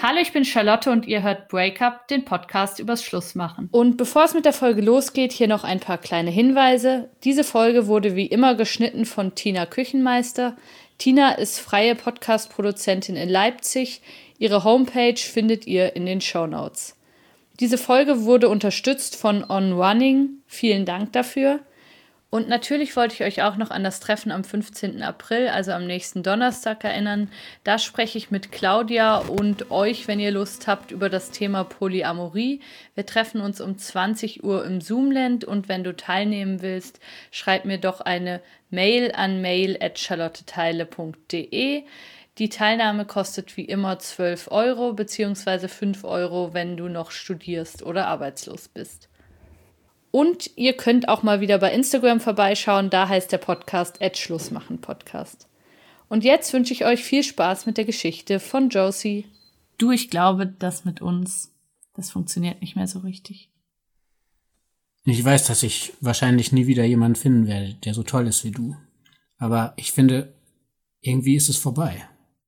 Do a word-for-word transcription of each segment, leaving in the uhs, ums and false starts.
Hallo, ich bin Charlotte und ihr hört Breakup, den Podcast übers Schlussmachen. Und bevor es mit der Folge losgeht, hier noch ein paar kleine Hinweise. Diese Folge wurde wie immer geschnitten von Tina Küchenmeister. Tina ist freie Podcast-Produzentin in Leipzig. Ihre Homepage findet ihr in den Shownotes. Diese Folge wurde unterstützt von On Running. Vielen Dank dafür. Und natürlich wollte ich euch auch noch an das Treffen am fünfzehnten April, also am nächsten Donnerstag, erinnern. Da spreche ich mit Claudia und euch, wenn ihr Lust habt, über das Thema Polyamorie. Wir treffen uns um zwanzig Uhr im Zoomland und wenn du teilnehmen willst, schreib mir doch eine Mail an mail at charlotteteile punkt de. Die Teilnahme kostet wie immer zwölf Euro beziehungsweise fünf Euro, wenn du noch studierst oder arbeitslos bist. Und ihr könnt auch mal wieder bei Instagram vorbeischauen, da heißt der Podcast at Schlussmachen Podcast. Und jetzt wünsche ich euch viel Spaß mit der Geschichte von Josie. Du, ich glaube, das mit uns, das funktioniert nicht mehr so richtig. Ich weiß, dass ich wahrscheinlich nie wieder jemanden finden werde, der so toll ist wie du. Aber ich finde, irgendwie ist es vorbei.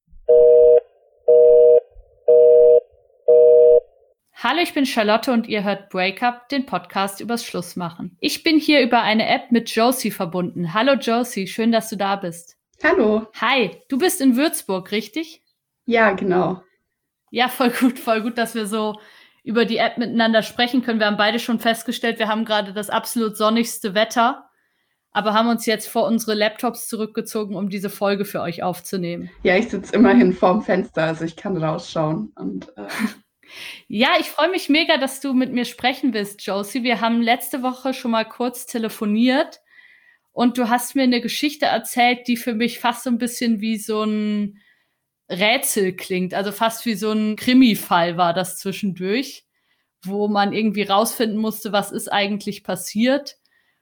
Hallo, ich bin Charlotte und ihr hört Breakup, den Podcast übers Schlussmachen. Ich bin hier über eine App mit Josie verbunden. Hallo Josie, schön, dass du da bist. Hallo. Hi, du bist in Würzburg, richtig? Ja, genau. Ja, voll gut, voll gut, dass wir so über die App miteinander sprechen können. Wir haben beide schon festgestellt, wir haben gerade das absolut sonnigste Wetter, aber haben uns jetzt vor unsere Laptops zurückgezogen, um diese Folge für euch aufzunehmen. Ja, ich sitze immerhin vorm Fenster, also ich kann rausschauen und... Äh Ja, ich freue mich mega, dass du mit mir sprechen willst, Josie. Wir haben letzte Woche schon mal kurz telefoniert und du hast mir eine Geschichte erzählt, die für mich fast so ein bisschen wie so ein Rätsel klingt. Also fast wie so ein Krimi-Fall war das zwischendurch, wo man irgendwie rausfinden musste, was ist eigentlich passiert.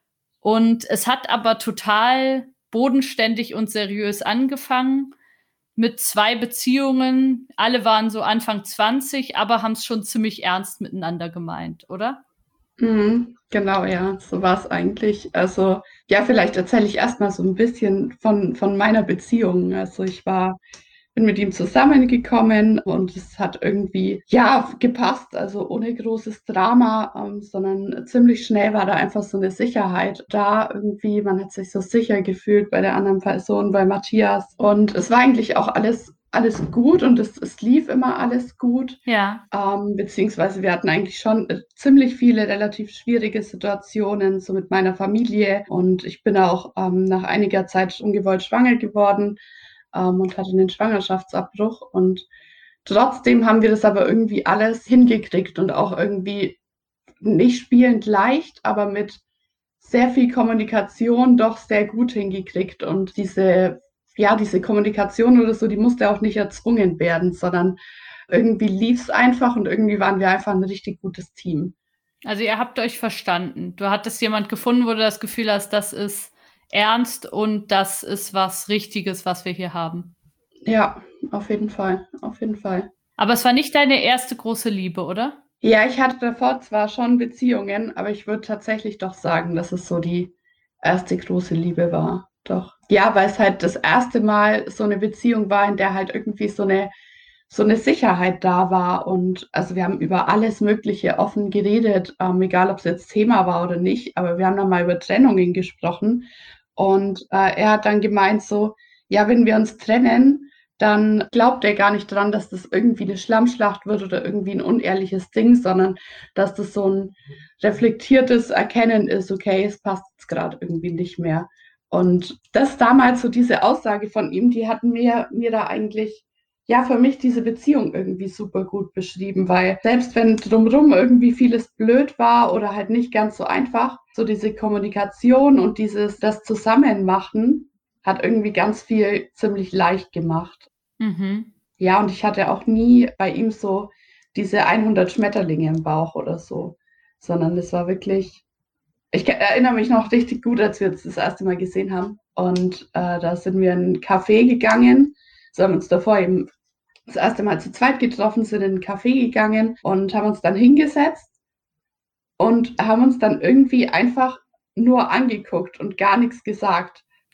Und es hat aber total bodenständig und seriös angefangen. Mit zwei Beziehungen, alle waren so Anfang zwanzig, aber haben es schon ziemlich ernst miteinander gemeint, oder? Mhm, genau, ja, so war es eigentlich. Also, ja, vielleicht erzähle ich erstmal so ein bisschen von, von meiner Beziehung. Also ich war, bin mit ihm zusammengekommen und es hat irgendwie, ja, gepasst, also ohne großes Drama, ähm, sondern ziemlich schnell war da einfach so eine Sicherheit da irgendwie. Man hat sich so sicher gefühlt bei der anderen Person, bei Matthias. Und es war eigentlich auch alles, alles gut und es, es lief immer alles gut. Ja. Ähm, beziehungsweise wir hatten eigentlich schon äh, ziemlich viele relativ schwierige Situationen, so mit meiner Familie. Und ich bin auch ähm, nach einiger Zeit ungewollt schwanger geworden. Ähm, und hatte einen Schwangerschaftsabbruch. Und trotzdem haben wir das aber irgendwie alles hingekriegt und auch irgendwie nicht spielend leicht, aber mit sehr viel Kommunikation doch sehr gut hingekriegt. Und diese, ja, diese Kommunikation oder so, die musste auch nicht erzwungen werden, sondern irgendwie lief es einfach und irgendwie waren wir einfach ein richtig gutes Team. Also ihr habt euch verstanden. Du hattest jemand gefunden, wo du das Gefühl hast, das ist ernst und das ist was Richtiges, was wir hier haben. Ja, auf jeden Fall, auf jeden Fall. Aber es war nicht deine erste große Liebe, oder? Ja, ich hatte davor zwar schon Beziehungen, aber ich würde tatsächlich doch sagen, dass es so die erste große Liebe war. Doch. Ja, weil es halt das erste Mal so eine Beziehung war, in der halt irgendwie so eine, so eine Sicherheit da war. Und also wir haben über alles Mögliche offen geredet, ähm, egal ob es jetzt Thema war oder nicht, aber wir haben dann mal über Trennungen gesprochen. Und äh, er hat dann gemeint so, ja, wenn wir uns trennen, dann glaubt er gar nicht dran, dass das irgendwie eine Schlammschlacht wird oder irgendwie ein unehrliches Ding, sondern dass das so ein reflektiertes Erkennen ist, okay, es passt jetzt gerade irgendwie nicht mehr. Und das damals so diese Aussage von ihm, die hat mir, mir da eigentlich, ja, für mich diese Beziehung irgendwie super gut beschrieben, weil selbst wenn drumherum irgendwie vieles blöd war oder halt nicht ganz so einfach, so diese Kommunikation und dieses, das Zusammenmachen hat irgendwie ganz viel ziemlich leicht gemacht. Mhm. Ja, und ich hatte auch nie bei ihm so diese hundert Schmetterlinge im Bauch oder so, sondern es war wirklich, ich erinnere mich noch richtig gut, als wir uns das erste Mal gesehen haben. Und äh, da sind wir in einen Café gegangen. So haben wir uns davor eben das erste Mal zu zweit getroffen, sind in einen Café gegangen und haben uns dann hingesetzt und haben uns dann irgendwie einfach nur angeguckt und gar nichts gesagt.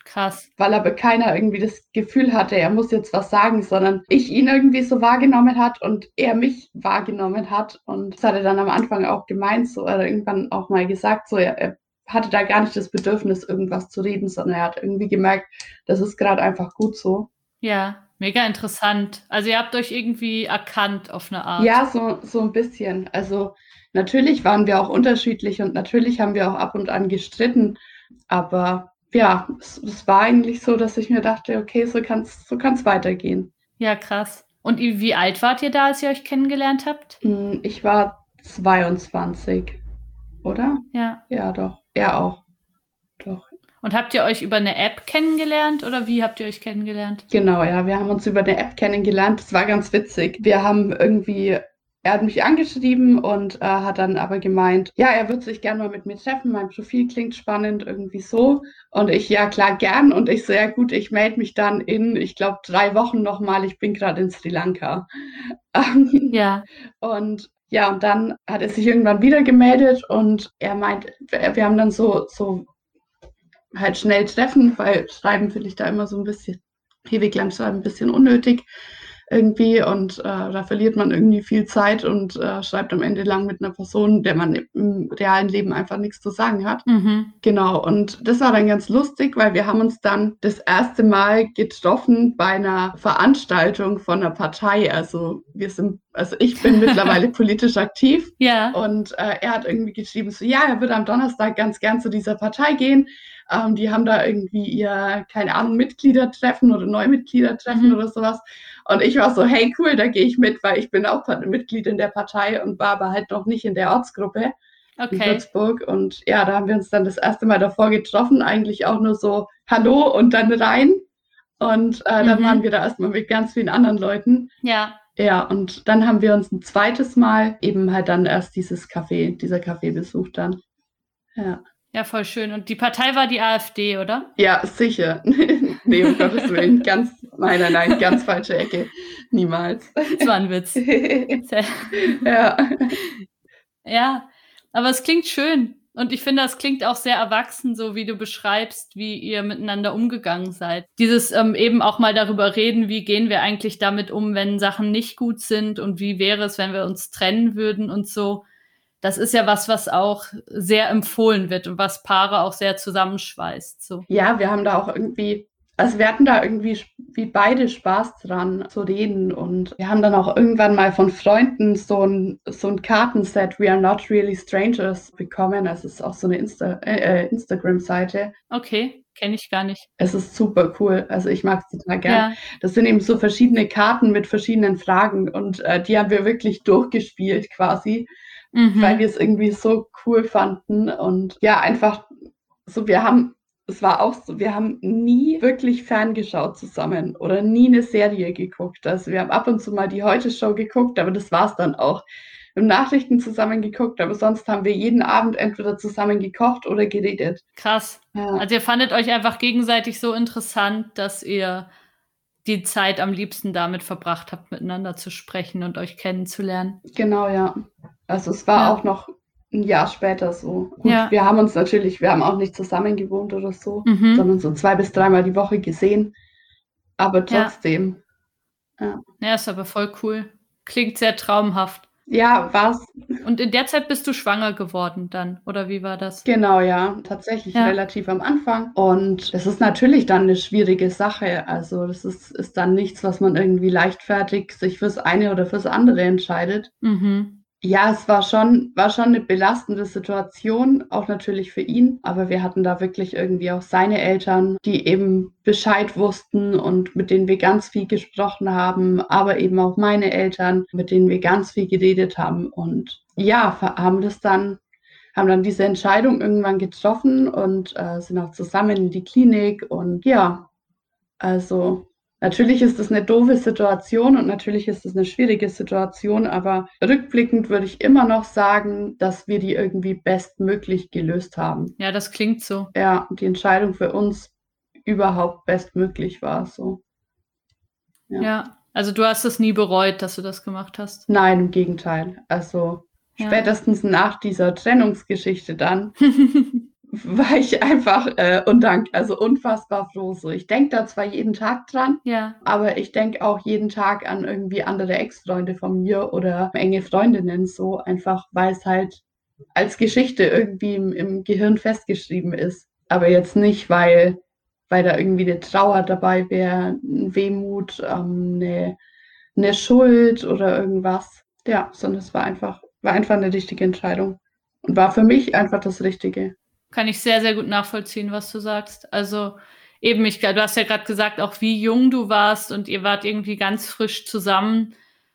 Krass. Weil aber keiner irgendwie das Gefühl hatte, er muss jetzt was sagen, sondern ich ihn irgendwie so wahrgenommen hat und er mich wahrgenommen hat. Und das hat er dann am Anfang auch gemeint, so, oder irgendwann auch mal gesagt, so, er, er hatte da gar nicht das Bedürfnis, irgendwas zu reden, sondern er hat irgendwie gemerkt, das ist gerade einfach gut so. Ja, mega interessant. Also ihr habt euch irgendwie erkannt auf eine Art. Ja, so, so ein bisschen. Also natürlich waren wir auch unterschiedlich und natürlich haben wir auch ab und an gestritten, aber ja, es, es war eigentlich so, dass ich mir dachte, okay, so kann es so kann's weitergehen. Ja, krass. Und i- wie alt wart ihr da, als ihr euch kennengelernt habt? Hm, Ich war zweiundzwanzig, oder? Ja. Ja, doch. Er auch. Doch. Und habt ihr euch über eine App kennengelernt oder wie habt ihr euch kennengelernt? Genau, ja, wir haben uns über eine App kennengelernt. Das war ganz witzig. Wir haben irgendwie, er hat mich angeschrieben und äh, hat dann aber gemeint, ja, er würde sich gerne mal mit mir treffen. Mein Profil klingt spannend, irgendwie so. Und ich, ja, klar, gern. Und ich so, ja, gut, ich melde mich dann in, ich glaube, drei Wochen nochmal. Ich bin gerade in Sri Lanka. Ja. Und ja, und dann hat er sich irgendwann wieder gemeldet und er meint, wir wir haben dann so, so halt schnell treffen, weil schreiben finde ich da immer so ein bisschen, ewig lang schreiben, ein bisschen unnötig irgendwie und äh, da verliert man irgendwie viel Zeit und äh, schreibt am Ende lang mit einer Person, der man im realen Leben einfach nichts zu sagen hat. Mhm. Genau, und das war dann ganz lustig, weil wir haben uns dann das erste Mal getroffen bei einer Veranstaltung von einer Partei. Also wir sind, also ich bin mittlerweile politisch aktiv. Ja. Und äh, er hat irgendwie geschrieben, so ja, er würde am Donnerstag ganz gern zu dieser Partei gehen. Ähm, die haben da irgendwie ihr, keine Ahnung, Mitgliedertreffen oder Neumitgliedertreffen Mhm. oder sowas. Und ich war so, hey cool, da gehe ich mit, weil ich bin auch Mitglied in der Partei und war aber halt noch nicht in der Ortsgruppe in Okay. Würzburg. Und ja, da haben wir uns dann das erste Mal davor getroffen, eigentlich auch nur so Hallo und dann rein. Und äh, dann Mhm. waren wir da erstmal mit ganz vielen anderen Leuten. Ja. Ja, und dann haben wir uns ein zweites Mal eben halt dann erst dieses Café, dieser Café besucht dann. Ja. Ja, voll schön. Und die Partei war die AfD, oder? Ja, sicher. Nee, um Gottes Willen. Ganz, nein, nein, nein, ganz falsche Ecke. Niemals. Das war ein Witz. Sehr- Ja. Ja, aber es klingt schön. Und ich finde, das klingt auch sehr erwachsen, so wie du beschreibst, wie ihr miteinander umgegangen seid. Dieses ähm, eben auch mal darüber reden, wie gehen wir eigentlich damit um, wenn Sachen nicht gut sind und wie wäre es, wenn wir uns trennen würden und so. Das ist ja was, was auch sehr empfohlen wird und was Paare auch sehr zusammenschweißt. So. Ja, wir haben da auch irgendwie, also wir hatten da irgendwie wie beide Spaß dran zu reden und wir haben dann auch irgendwann mal von Freunden so ein, so ein Kartenset We Are Not Really Strangers bekommen. Das ist auch so eine Insta, äh, Instagram-Seite. Okay, kenne ich gar nicht. Es ist super cool. Also ich mag es total gern. Ja, Das sind eben so verschiedene Karten mit verschiedenen Fragen und äh, die haben wir wirklich durchgespielt quasi, weil mhm. wir es irgendwie so cool fanden und ja, einfach so, wir haben, es war auch so, wir haben nie wirklich ferngeschaut zusammen oder nie eine Serie geguckt. Also wir haben ab und zu mal die Heute-Show geguckt, aber das war's dann auch. Wir haben Nachrichten zusammen geguckt, aber sonst haben wir jeden Abend entweder zusammen gekocht oder geredet. Krass. Ja, Also ihr fandet euch einfach gegenseitig so interessant, dass ihr die Zeit am liebsten damit verbracht habt, miteinander zu sprechen und euch kennenzulernen. genau, ja. Also es war Ja. auch noch ein Jahr später so. Gut, Ja. wir haben uns natürlich, wir haben auch nicht zusammen gewohnt oder so, Mhm. sondern so zwei bis dreimal die Woche gesehen. Aber Ja. trotzdem, Ja, ist aber voll cool. Klingt sehr traumhaft. ja, war's. Und in der Zeit bist du schwanger geworden dann, oder wie war das? Genau, ja, tatsächlich Ja. relativ am Anfang. Und das ist natürlich dann eine schwierige Sache. Also das ist, ist dann nichts, was man irgendwie leichtfertig sich fürs eine oder fürs andere entscheidet. Mhm. Ja, es war schon, war schon eine belastende Situation, auch natürlich für ihn. Aber wir hatten da wirklich irgendwie auch seine Eltern, die eben Bescheid wussten und mit denen wir ganz viel gesprochen haben, aber eben auch meine Eltern, mit denen wir ganz viel geredet haben. Und ja, haben das dann, haben dann diese Entscheidung irgendwann getroffen und äh, sind auch zusammen in die Klinik. Und ja, also natürlich ist es eine doofe Situation und natürlich ist es eine schwierige Situation, aber rückblickend würde ich immer noch sagen, dass wir die irgendwie bestmöglich gelöst haben. Ja, das klingt so. Ja, die Entscheidung für uns überhaupt bestmöglich war so. Ja. Ja. Also du hast es nie bereut, dass du das gemacht hast. Nein, im Gegenteil. Also Ja. spätestens nach dieser Trennungsgeschichte dann war ich einfach äh, undank, also unfassbar froh. So, ich denke da zwar jeden Tag dran, Ja. aber ich denke auch jeden Tag an irgendwie andere Ex-Freunde von mir oder enge Freundinnen, so einfach, weil es halt als Geschichte irgendwie im, im Gehirn festgeschrieben ist. Aber jetzt nicht, weil, weil da irgendwie eine Trauer dabei wäre, ein Wehmut, ähm, eine, eine Schuld oder irgendwas. Ja, sondern es war einfach, war einfach eine richtige Entscheidung und war für mich einfach das Richtige. Kann ich sehr, sehr gut nachvollziehen, was du sagst. Also eben, ich, du hast ja gerade gesagt, auch wie jung du warst und ihr wart irgendwie ganz frisch zusammen.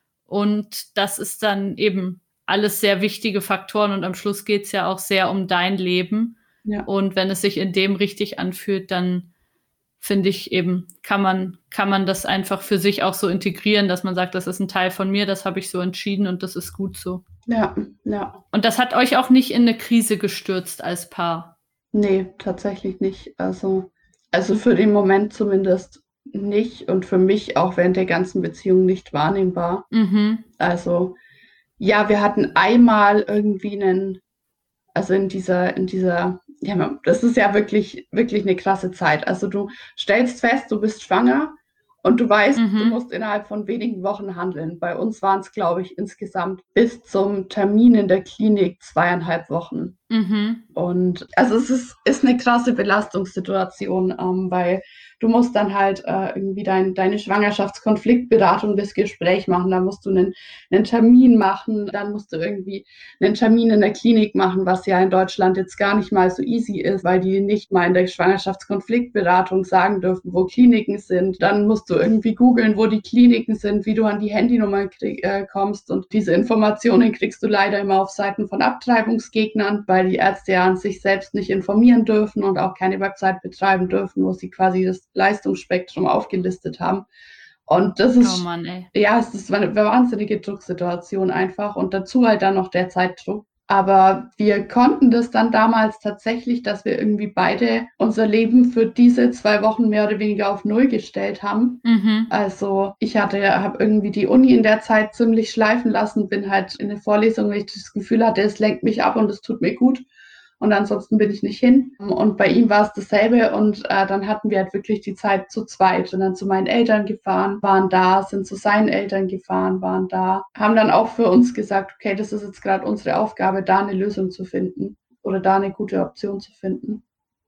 Und das ist dann eben alles sehr wichtige Faktoren und am Schluss geht es ja auch sehr um dein Leben. Ja. Und wenn es sich in dem richtig anfühlt, dann finde ich eben, kann man, kann man das einfach für sich auch so integrieren, dass man sagt, das ist ein Teil von mir, das habe ich so entschieden und das ist gut so. Ja, ja. Und das hat euch auch nicht in eine Krise gestürzt als Paar? Nee, tatsächlich nicht. Also, also für den Moment zumindest nicht und für mich auch während der ganzen Beziehung nicht wahrnehmbar. Mhm. Also, ja, wir hatten einmal irgendwie einen, also in dieser, in dieser, ja, das ist ja wirklich, wirklich eine krasse Zeit. Also du stellst fest, du bist schwanger und du weißt, Mhm. du musst innerhalb von wenigen Wochen handeln. Bei uns waren es, glaube ich, insgesamt bis zum Termin in der Klinik zweieinhalb Wochen. Mhm. Und also es ist, ist eine krasse Belastungssituation, ähm, weil du musst dann halt äh, irgendwie dein, deine Schwangerschaftskonfliktberatung, das Gespräch machen, dann musst du einen, einen Termin machen, dann musst du irgendwie einen Termin in der Klinik machen, was ja in Deutschland jetzt gar nicht mal so easy ist, weil die nicht mal in der Schwangerschaftskonfliktberatung sagen dürfen, wo Kliniken sind. Dann musst du irgendwie googeln, wo die Kliniken sind, wie du an die Handynummern krieg, äh, kommst und diese Informationen kriegst du leider immer auf Seiten von Abtreibungsgegnern, weil die Ärzte ja an sich selbst nicht informieren dürfen und auch keine Website betreiben dürfen, wo sie quasi das Leistungsspektrum aufgelistet haben. Und das ist, oh Mann, ey. ja, es ist eine wahnsinnige Drucksituation einfach und dazu halt dann noch der Zeitdruck. Aber wir konnten das dann damals tatsächlich, dass wir irgendwie beide unser Leben für diese zwei Wochen mehr oder weniger auf Null gestellt haben. Mhm. Also ich hatte, habe irgendwie die Uni in der Zeit ziemlich schleifen lassen, bin halt in eine Vorlesung, weil ich das Gefühl hatte, es lenkt mich ab und es tut mir gut. Und ansonsten bin ich nicht hin. Und bei ihm war es dasselbe. Und äh, dann hatten wir halt wirklich die Zeit zu zweit. Sind dann zu meinen Eltern gefahren, waren da, sind zu seinen Eltern gefahren, waren da. Haben dann auch für uns gesagt, okay, das ist jetzt gerade unsere Aufgabe, da eine Lösung zu finden oder da eine gute Option zu finden.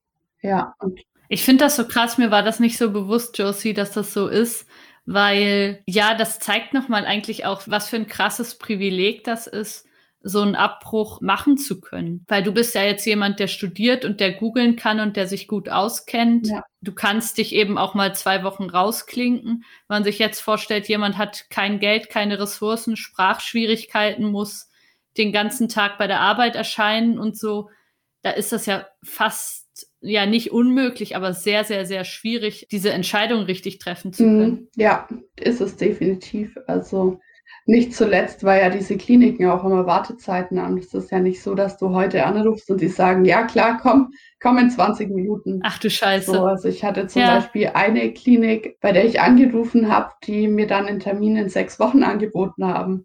Ja. Und ich finde das so krass, mir war das nicht so bewusst, Josie, dass das so ist, weil ja, das zeigt nochmal eigentlich auch, was für ein krasses Privileg das ist, so einen Abbruch machen zu können. Weil du bist ja jetzt jemand, der studiert und der googeln kann und der sich gut auskennt. Ja. Du kannst dich eben auch mal zwei Wochen rausklinken. Wenn man sich jetzt vorstellt, jemand hat kein Geld, keine Ressourcen, Sprachschwierigkeiten, muss den ganzen Tag bei der Arbeit erscheinen und so, da ist das ja fast, ja nicht unmöglich, aber sehr, sehr, sehr schwierig, diese Entscheidung richtig treffen zu können. Ja, ist es definitiv. Also nicht zuletzt, weil ja diese Kliniken auch immer Wartezeiten haben. Es ist ja nicht so, dass du heute anrufst und die sagen, ja klar, komm, komm in zwanzig Minuten. Ach du Scheiße. So, also ich hatte zum Ja. Beispiel eine Klinik, bei der ich angerufen habe, die mir dann einen Termin in sechs Wochen angeboten haben.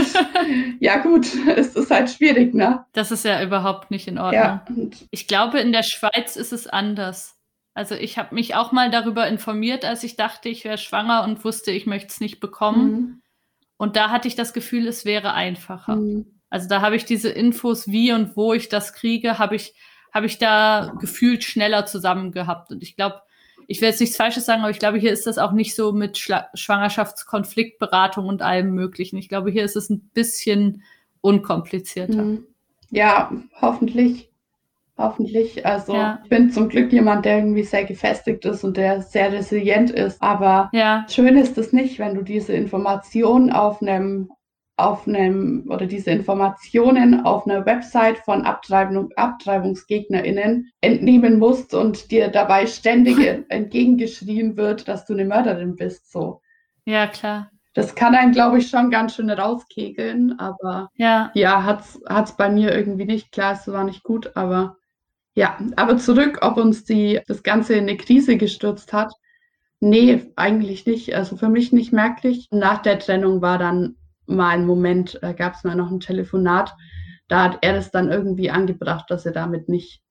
Ja gut, es ist halt schwierig, ne? Das ist ja überhaupt nicht in Ordnung. Ja, und Ich glaube, in der Schweiz ist es anders. Also ich habe mich auch mal darüber informiert, als ich dachte, ich wäre schwanger und wusste, ich möchte es nicht bekommen. mhm. Und da hatte ich das Gefühl, es wäre einfacher. Mhm. Also da habe ich diese Infos, wie und wo ich das kriege, habe ich, habe ich da gefühlt schneller zusammen gehabt. Und ich glaube, ich will jetzt nichts Falsches sagen, aber ich glaube, hier ist das auch nicht so mit Schla- Schwangerschaftskonfliktberatung und allem Möglichen. Ich glaube, hier ist es ein bisschen unkomplizierter. Mhm. Ja, hoffentlich. Hoffentlich. Also Ja. ich bin zum Glück jemand, der irgendwie sehr gefestigt ist und der sehr resilient ist. Aber Ja, schön ist es nicht, wenn du diese Informationen auf einem, auf einem oder diese Informationen auf einer Website von Abtreibung, AbtreibungsgegnerInnen entnehmen musst und dir dabei ständig entgegengeschrien wird, dass du eine Mörderin bist. So. ja, klar. Das kann einen, glaube ich, schon ganz schön rauskegeln, aber Ja, ja, hat's, hat's bei mir irgendwie nicht. Klar, es war nicht gut, aber ja, aber zurück, ob uns die, das Ganze in eine Krise gestürzt hat. Nee, eigentlich nicht. Also für mich nicht merklich. Nach der Trennung war dann mal ein Moment, da gab es mal noch ein Telefonat. Da hat er das dann irgendwie angebracht, dass er damit nicht,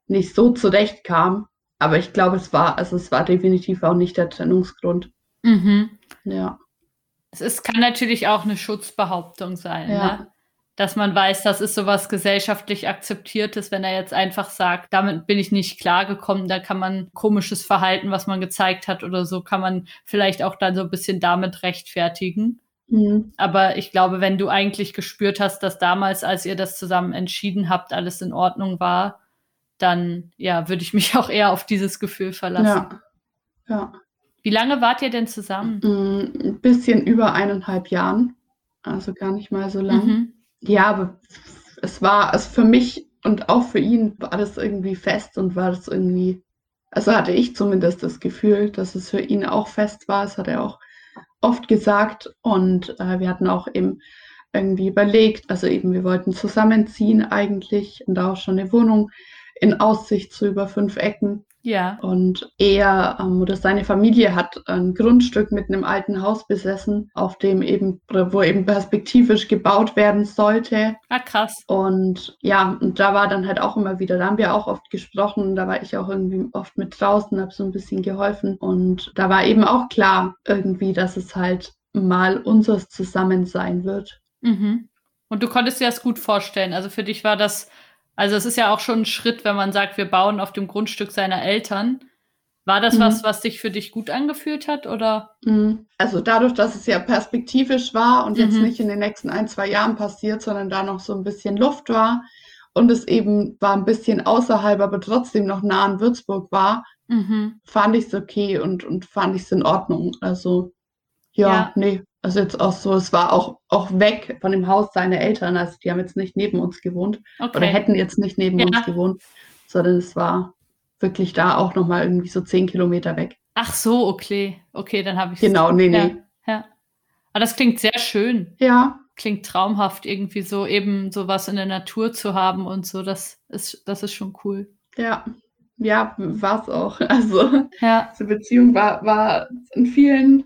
nicht so zurechtkam. Aber ich glaube, es war, also es war definitiv auch nicht der Trennungsgrund. Mhm. Ja. Es ist, kann natürlich auch eine Schutzbehauptung sein, Ja. ne? Dass man weiß, das ist sowas gesellschaftlich Akzeptiertes, wenn er jetzt einfach sagt, damit bin ich nicht klargekommen, da kann man komisches Verhalten, was man gezeigt hat oder so, kann man vielleicht auch dann so ein bisschen damit rechtfertigen. Mhm. Aber ich glaube, wenn du eigentlich gespürt hast, dass damals, als ihr das zusammen entschieden habt, alles in Ordnung war, dann ja, würde ich mich auch eher auf dieses Gefühl verlassen. Ja. Ja. Wie lange wart ihr denn zusammen? Mm, Ein bisschen über eineinhalb Jahren. Also gar nicht mal so lang. Mhm. Ja, aber es war, also für mich und auch für ihn war das irgendwie fest und war das irgendwie, also hatte ich zumindest das Gefühl, dass es für ihn auch fest war. Das hat er auch oft gesagt. Und äh, wir hatten auch eben irgendwie überlegt, also eben wir wollten zusammenziehen eigentlich und da auch schon eine Wohnung in Aussicht zu über fünf Ecken. Ja. Und er ähm, oder seine Familie hat ein Grundstück mit einem alten Haus besessen, auf dem eben, wo eben perspektivisch gebaut werden sollte. Ah, krass. Und ja, und da war dann halt auch immer wieder, da haben wir auch oft gesprochen, da war ich auch irgendwie oft mit draußen, habe so ein bisschen geholfen. Und da war eben auch klar irgendwie, dass es halt mal unseres zusammen sein wird. Mhm. Und du konntest dir das gut vorstellen. Also für dich war das, also es ist ja auch schon ein Schritt, wenn man sagt, wir bauen auf dem Grundstück seiner Eltern. War das Mhm. was, was sich für dich gut angefühlt hat, oder? Mhm. Also dadurch, dass es ja perspektivisch war und jetzt Mhm. nicht in den nächsten ein, zwei Jahren passiert, sondern da noch so ein bisschen Luft war und es eben war ein bisschen außerhalb, aber trotzdem noch nah an Würzburg war, Mhm. fand ich es okay und, und fand ich es in Ordnung. Also ja, Ja. nee, also jetzt auch so, es war auch, auch weg von dem Haus seiner Eltern, also die haben jetzt nicht neben uns gewohnt oder Okay. hätten jetzt nicht neben Ja. uns gewohnt, sondern es war wirklich da auch nochmal irgendwie so zehn Kilometer weg. Ach so, okay. Okay, dann habe ich Genau, nee, Ja, nee. ja. Aber das klingt sehr schön. Ja, Klingt traumhaft, irgendwie so eben sowas in der Natur zu haben und so. Das ist, das ist schon cool. ja, ja, war es auch. Also Ja. diese Beziehung war, war in vielen,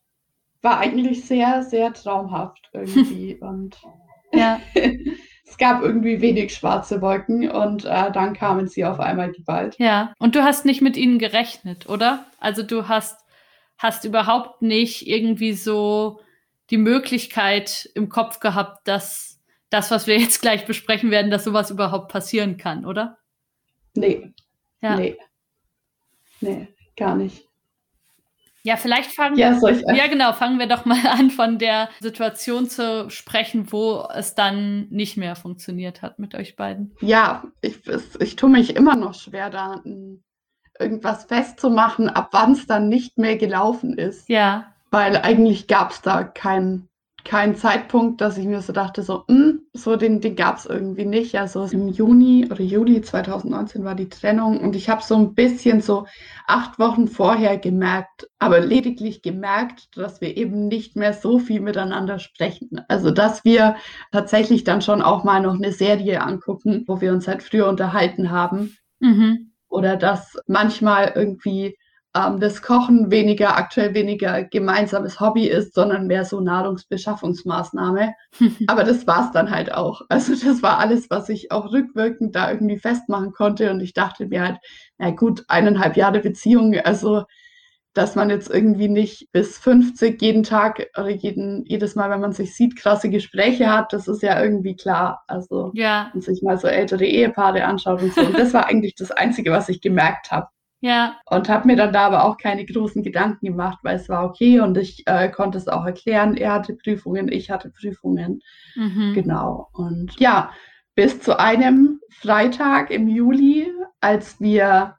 war eigentlich sehr, sehr traumhaft irgendwie. Und Ja. es gab irgendwie wenig schwarze Wolken und äh, dann kamen sie auf einmal geballt. Ja. Und du hast nicht mit ihnen gerechnet, oder? Also du hast, hast überhaupt nicht irgendwie so die Möglichkeit im Kopf gehabt, dass das, was wir jetzt gleich besprechen werden, dass sowas überhaupt passieren kann, oder? Nee, Ja. nee, nee, gar nicht. Ja, vielleicht fangen Ja, soll ich Ja, genau, fangen wir doch mal an, von der Situation zu sprechen, wo es dann nicht mehr funktioniert hat mit euch beiden. Ja, ich, es, ich tue mich immer noch schwer, da n- irgendwas festzumachen, ab wann es dann nicht mehr gelaufen ist. Ja. Weil eigentlich gab es da keinen keinen Zeitpunkt, dass ich mir so dachte, so, hm, so den, den gab es irgendwie nicht. Also im Juni oder Juli zweitausendneunzehn war die Trennung und ich habe so ein bisschen so acht Wochen vorher gemerkt, aber lediglich gemerkt, dass wir eben nicht mehr so viel miteinander sprechen. Also dass wir tatsächlich dann schon auch mal noch eine Serie angucken, wo wir uns halt früher unterhalten haben. Mhm. Oder dass manchmal irgendwie ähm, das Kochen weniger, aktuell weniger gemeinsames Hobby ist, sondern mehr so Nahrungsbeschaffungsmaßnahme. Aber das war es dann halt auch. Also das war alles, was ich auch rückwirkend da irgendwie festmachen konnte. Und ich dachte mir halt, na gut, eineinhalb Jahre Beziehung, also dass man jetzt irgendwie nicht bis fünfzig jeden Tag oder jeden, jedes Mal, wenn man sich sieht, krasse Gespräche hat, das ist ja irgendwie klar. Also Ja. und sich mal so ältere Ehepaare anschaut und so. Und das war eigentlich das Einzige, was ich gemerkt habe. Ja. Und habe mir dann da aber auch keine großen Gedanken gemacht, weil es war okay und ich äh, konnte es auch erklären. Er hatte Prüfungen, ich hatte Prüfungen. Mhm. Genau. Und ja, bis zu einem Freitag im Juli, als wir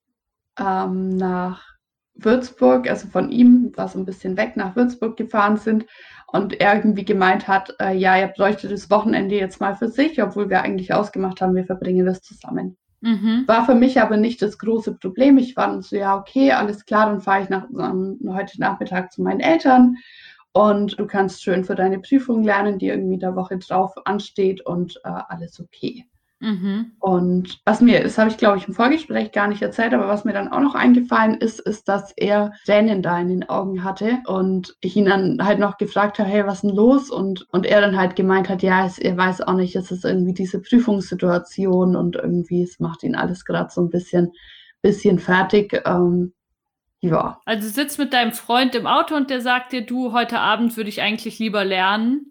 ähm, nach Würzburg, also von ihm, war so ein bisschen weg, nach Würzburg gefahren sind und er irgendwie gemeint hat, äh, ja, er bräuchte das Wochenende jetzt mal für sich, obwohl wir eigentlich ausgemacht haben, wir verbringen das zusammen. Mhm. War für mich aber nicht das große Problem. Ich war dann so, ja, okay, alles klar, dann fahre ich nach, ähm, heute Nachmittag zu meinen Eltern und du kannst schön für deine Prüfung lernen, die irgendwie der Woche drauf ansteht und äh, alles okay. Mhm. Und was mir, das habe ich glaube ich im Vorgespräch gar nicht erzählt, aber was mir dann auch noch eingefallen ist, ist, dass er Tränen da in den Augen hatte und ich ihn dann halt noch gefragt habe, hey, was ist denn los? Und, und er dann halt gemeint hat, ja, es, er weiß auch nicht, es ist irgendwie diese Prüfungssituation und irgendwie, es macht ihn alles gerade so ein bisschen, bisschen fertig. Ähm, ja. Also du sitzt mit deinem Freund im Auto und der sagt dir, du, heute Abend würde ich eigentlich lieber lernen.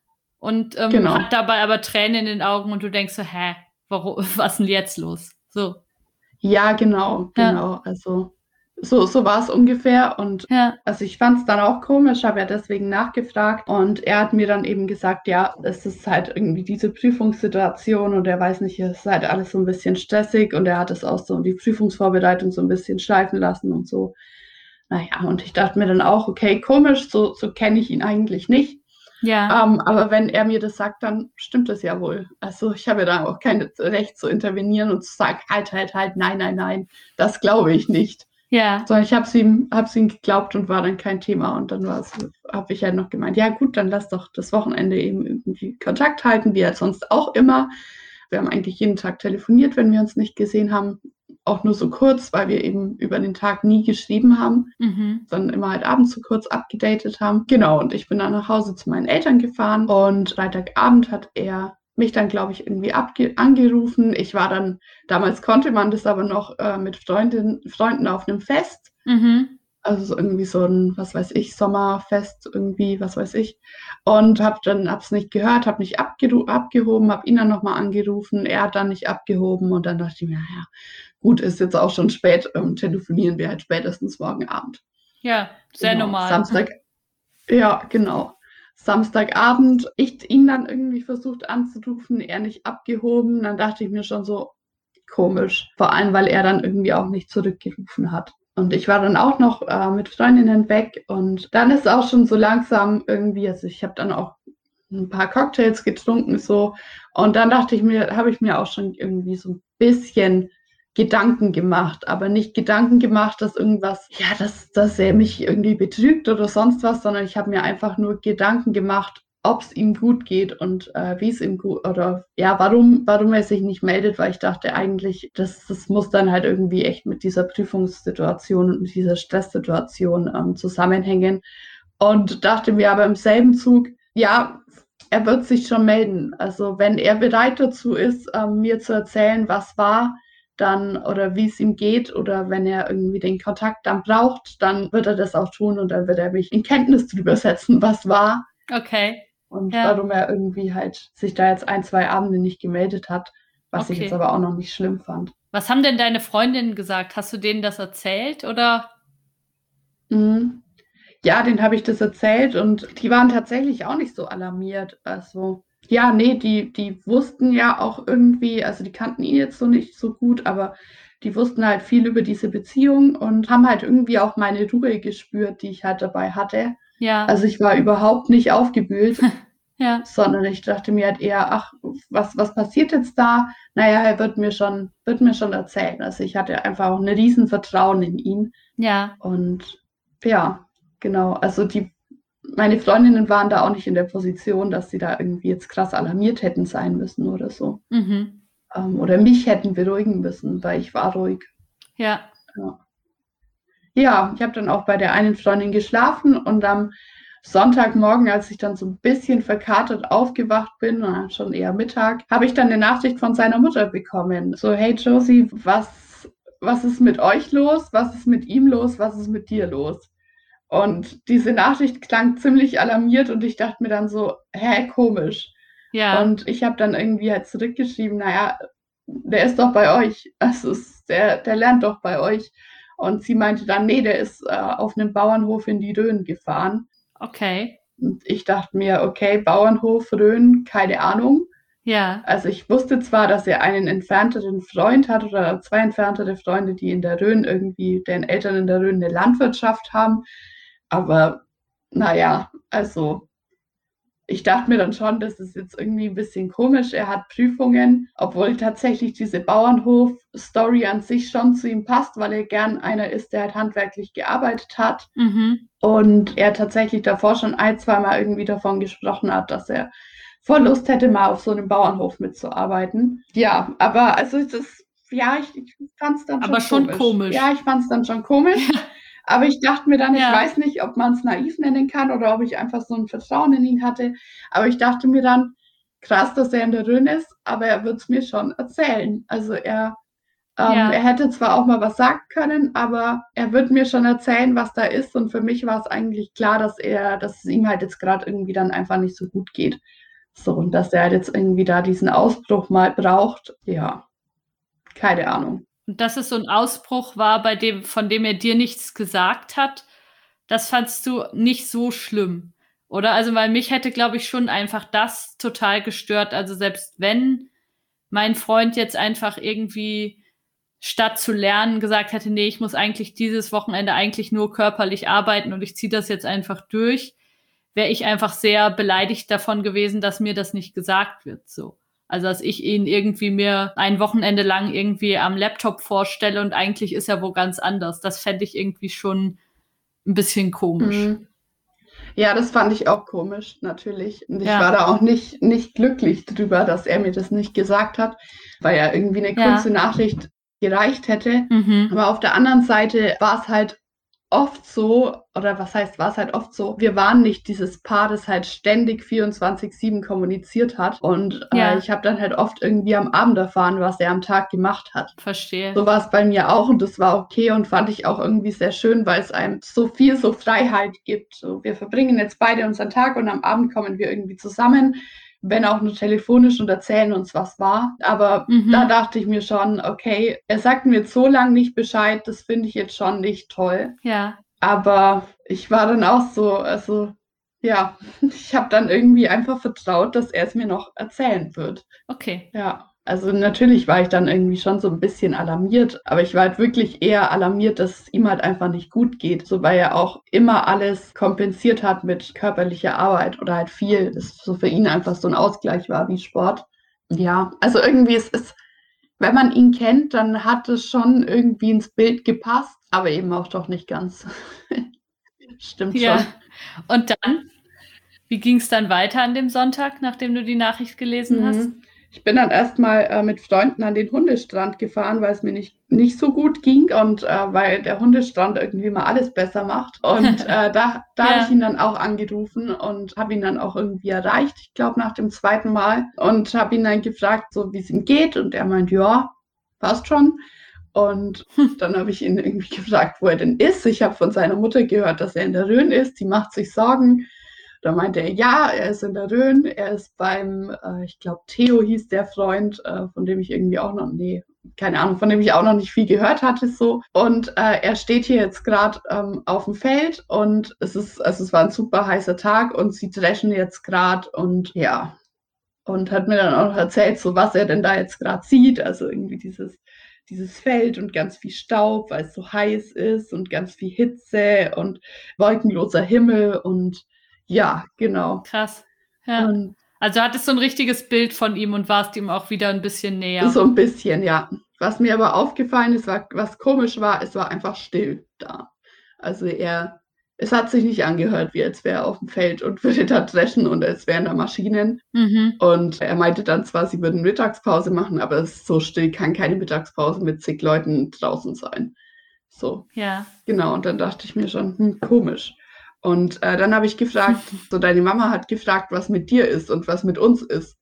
Und ähm, Genau. hat dabei aber Tränen in den Augen und du denkst so, hä, warum, was ist denn jetzt los? So. Ja, genau, Ja. genau. Also so, so war es ungefähr. Und Ja. also ich fand es dann auch komisch, habe ja deswegen nachgefragt. Und er hat mir dann eben gesagt, ja, es ist halt irgendwie diese Prüfungssituation und er weiß nicht, es ist halt alles so ein bisschen stressig und er hat es auch so die Prüfungsvorbereitung so ein bisschen schleifen lassen und so. Naja, und ich dachte mir dann auch, okay, komisch, so, so kenne ich ihn eigentlich nicht. Ja. Ähm, aber wenn er mir das sagt, dann stimmt das ja wohl. Also ich habe ja da auch kein Recht zu intervenieren und zu sagen, halt, halt, halt, nein, nein, nein, das glaube ich nicht. Ja. Sondern ich habe es ihm, hab's ihm geglaubt und war dann kein Thema. Und dann habe ich halt noch gemeint, ja gut, dann lass doch das Wochenende eben irgendwie Kontakt halten, wie halt sonst auch immer. Wir haben eigentlich jeden Tag telefoniert, wenn wir uns nicht gesehen haben. Auch nur so kurz, weil wir eben über den Tag nie geschrieben haben. Mhm. Dann immer halt abends so kurz abgedatet haben. Genau, und ich bin dann nach Hause zu meinen Eltern gefahren und Freitagabend hat er mich dann, glaube ich, irgendwie abge- angerufen. Ich war dann, damals konnte man das aber noch äh, mit Freundin, Freunden auf einem Fest. Mhm. Also so irgendwie so ein, was weiß ich, Sommerfest irgendwie, was weiß ich. Und habe dann, hab's nicht gehört, habe nicht abgeru- abgehoben, habe ihn dann nochmal angerufen. Er hat dann nicht abgehoben und dann dachte ich mir, ja, gut, ist jetzt auch schon spät, ähm, telefonieren wir halt spätestens morgen Abend. Ja, sehr Genau, normal. Samstag, ja, genau. Samstagabend, ich ihn dann irgendwie versucht anzurufen, er nicht abgehoben. Dann dachte ich mir schon so, komisch. Vor allem, weil er dann irgendwie auch nicht zurückgerufen hat. Und ich war dann auch noch äh, mit Freundinnen weg und dann ist auch schon so langsam irgendwie, also ich habe dann auch ein paar Cocktails getrunken so und dann dachte ich mir, habe ich mir auch schon irgendwie so ein bisschen Gedanken gemacht, aber nicht Gedanken gemacht, dass irgendwas, ja, dass, dass er mich irgendwie betrügt oder sonst was, sondern ich habe mir einfach nur Gedanken gemacht, ob es ihm gut geht und äh, wie es ihm gut oder ja, warum, warum er sich nicht meldet, weil ich dachte eigentlich, das, das muss dann halt irgendwie echt mit dieser Prüfungssituation und mit dieser Stresssituation ähm, zusammenhängen. Und dachte mir aber im selben Zug, ja, er wird sich schon melden. Also wenn er bereit dazu ist, ähm, mir zu erzählen, was war, dann oder wie es ihm geht oder wenn er irgendwie den Kontakt dann braucht, dann wird er das auch tun und dann wird er mich in Kenntnis drüber setzen, was war. Okay. Und Ja. warum er irgendwie halt sich da jetzt ein, zwei Abende nicht gemeldet hat, was ich Okay. jetzt aber auch noch nicht schlimm fand. Was haben denn deine Freundinnen gesagt? Hast du denen das erzählt oder? Mhm. Ja, denen habe ich das erzählt und die waren tatsächlich auch nicht so alarmiert. Also, ja, nee, die, die wussten ja auch irgendwie, also die kannten ihn jetzt so nicht so gut, aber die wussten halt viel über diese Beziehung und haben halt irgendwie auch meine Ruhe gespürt, die ich halt dabei hatte. Ja. Also ich war überhaupt nicht aufgewühlt, Ja. sondern ich dachte mir halt eher, ach, was, was passiert jetzt da? Naja, er wird mir schon, wird mir schon erzählen. Also ich hatte einfach auch ein riesen Vertrauen in ihn. Ja. Und ja, genau. Also die, meine Freundinnen waren da auch nicht in der Position, dass sie da irgendwie jetzt krass alarmiert hätten sein müssen oder so. Mhm. Ähm, oder mich hätten beruhigen müssen, weil ich war ruhig. Ja. Ja, ja, ich habe dann auch bei der einen Freundin geschlafen und am Sonntagmorgen, als ich dann so ein bisschen verkatert aufgewacht bin, schon eher Mittag, habe ich dann eine Nachricht von seiner Mutter bekommen. So, hey Josie, was, was ist mit euch los? Was ist mit ihm los? Was ist mit dir los? Und diese Nachricht klang ziemlich alarmiert und ich dachte mir dann so, hä, komisch. Ja. Und ich habe dann irgendwie halt zurückgeschrieben, naja, der ist doch bei euch. Also ist, der, der lernt doch bei euch. Und sie meinte dann, nee, der ist äh, auf einem Bauernhof in die Rhön gefahren. Okay. Und ich dachte mir, okay, Bauernhof, Rhön, keine Ahnung. Ja. Also ich wusste zwar, dass er einen entfernteren Freund hat oder zwei entferntere Freunde, die in der Rhön irgendwie, deren Eltern in der Rhön eine Landwirtschaft haben. Aber naja, also ich dachte mir dann schon, das ist jetzt irgendwie ein bisschen komisch. Er hat Prüfungen, obwohl tatsächlich diese Bauernhof-Story an sich schon zu ihm passt, weil er gern einer ist, der halt handwerklich gearbeitet hat. Mhm. Und er tatsächlich davor schon ein, zweimal irgendwie davon gesprochen hat, dass er voll Lust hätte, mal auf so einem Bauernhof mitzuarbeiten. Ja, aber also das, ja, ich, ich fand es dann schon Aber schon komisch. komisch. Ja, ich fand es dann schon komisch. Aber ich dachte mir dann, ich Ja. weiß nicht, ob man es naiv nennen kann oder ob ich einfach so ein Vertrauen in ihn hatte. Aber ich dachte mir dann, krass, dass er in der Rhön ist, aber er wird es mir schon erzählen. Also er, ähm, Ja. er hätte zwar auch mal was sagen können, aber er wird mir schon erzählen, was da ist. Und für mich war es eigentlich klar, dass er, dass es ihm halt jetzt gerade irgendwie dann einfach nicht so gut geht. So, und dass er halt jetzt irgendwie da diesen Ausbruch mal braucht. Ja, keine Ahnung. Und dass es so ein Ausbruch war, bei dem, von dem er dir nichts gesagt hat, das fandst du nicht so schlimm, oder? Also, weil mich hätte, glaube ich, schon einfach das total gestört. Also, selbst wenn mein Freund jetzt einfach irgendwie statt zu lernen gesagt hätte, nee, ich muss eigentlich dieses Wochenende eigentlich nur körperlich arbeiten und ich ziehe das jetzt einfach durch, wäre ich einfach sehr beleidigt davon gewesen, dass mir das nicht gesagt wird, so. Also, dass ich ihn irgendwie mir ein Wochenende lang irgendwie am Laptop vorstelle und eigentlich ist er wo ganz anders. Das fände ich irgendwie schon ein bisschen komisch. Mhm. Ja, das fand ich auch komisch, natürlich. Und ich Ja. war da auch nicht, nicht glücklich drüber, dass er mir das nicht gesagt hat, weil ja irgendwie eine Ja. kurze Nachricht gereicht hätte. Mhm. Aber auf der anderen Seite war es halt oft so, oder was heißt, war es halt oft so, wir waren nicht dieses Paar, das halt ständig vierundzwanzig sieben kommuniziert hat. Und Ja. äh, ich habe dann halt oft irgendwie am Abend erfahren, was er am Tag gemacht hat. Verstehe. So war es bei mir auch und das war okay und fand ich auch irgendwie sehr schön, weil es einem so viel so Freiheit gibt. So, wir verbringen jetzt beide unseren Tag und am Abend kommen wir irgendwie zusammen, wenn auch nur telefonisch und erzählen uns, was war. Aber Mhm. da dachte ich mir schon, okay, er sagt mir jetzt so lange nicht Bescheid, das finde ich jetzt schon nicht toll. Ja. Aber ich war dann auch so, also ja, ich habe dann irgendwie einfach vertraut, dass er es mir noch erzählen wird. Okay. Ja, also natürlich war ich dann irgendwie schon so ein bisschen alarmiert, aber ich war halt wirklich eher alarmiert, dass es ihm halt einfach nicht gut geht, so weil er auch immer alles kompensiert hat mit körperlicher Arbeit oder halt viel, das so für ihn einfach so ein Ausgleich war wie Sport. Ja, also irgendwie ist es, wenn man ihn kennt, dann hat es schon irgendwie ins Bild gepasst, aber eben auch doch nicht ganz. Stimmt Ja. schon. Und dann, wie ging es dann weiter an dem Sonntag, nachdem du die Nachricht gelesen hast? Mhm. Ich bin dann erstmal äh, mit Freunden an den Hundestrand gefahren, weil es mir nicht, nicht so gut ging und äh, weil der Hundestrand irgendwie mal alles besser macht. Und äh, da, da Ja. habe ich ihn dann auch angerufen und habe ihn dann auch irgendwie erreicht, ich glaube nach dem zweiten Mal. Und habe ihn dann gefragt, so wie es ihm geht. Und er meint, ja, passt schon. Und dann habe ich ihn irgendwie gefragt, wo er denn ist. Ich habe von seiner Mutter gehört, dass er in der Rhön ist. Die macht sich Sorgen. Da meinte er, ja, er ist in der Rhön, er ist beim, äh, ich glaube, Theo hieß der Freund, äh, von dem ich irgendwie auch noch, nee, keine Ahnung, von dem ich auch noch nicht viel gehört hatte, so. Und äh, er steht hier jetzt gerade ähm, auf dem Feld und es ist, also es war ein super heißer Tag und sie dreschen jetzt gerade und ja. Und hat mir dann auch noch erzählt, so was er denn da jetzt gerade sieht, also irgendwie dieses, dieses Feld und ganz viel Staub, weil es so heiß ist und ganz viel Hitze und wolkenloser Himmel und ja, genau. Krass. Ja. Und Also hattest du ein richtiges Bild von ihm und warst ihm auch wieder ein bisschen näher. so ein bisschen, ja. Was mir aber aufgefallen ist, war, was komisch war, es war einfach still da. Also er, es hat sich nicht angehört, wie als wäre er auf dem Feld und würde da dreschen und es wären da Maschinen. Mhm. Und er meinte dann zwar, sie würden Mittagspause machen, aber es ist so still, kann keine Mittagspause mit zig Leuten draußen sein. So, Ja. genau. Und dann dachte ich mir schon, hm, komisch. Und äh, dann habe ich gefragt, so deine Mama hat gefragt, was mit dir ist und was mit uns ist.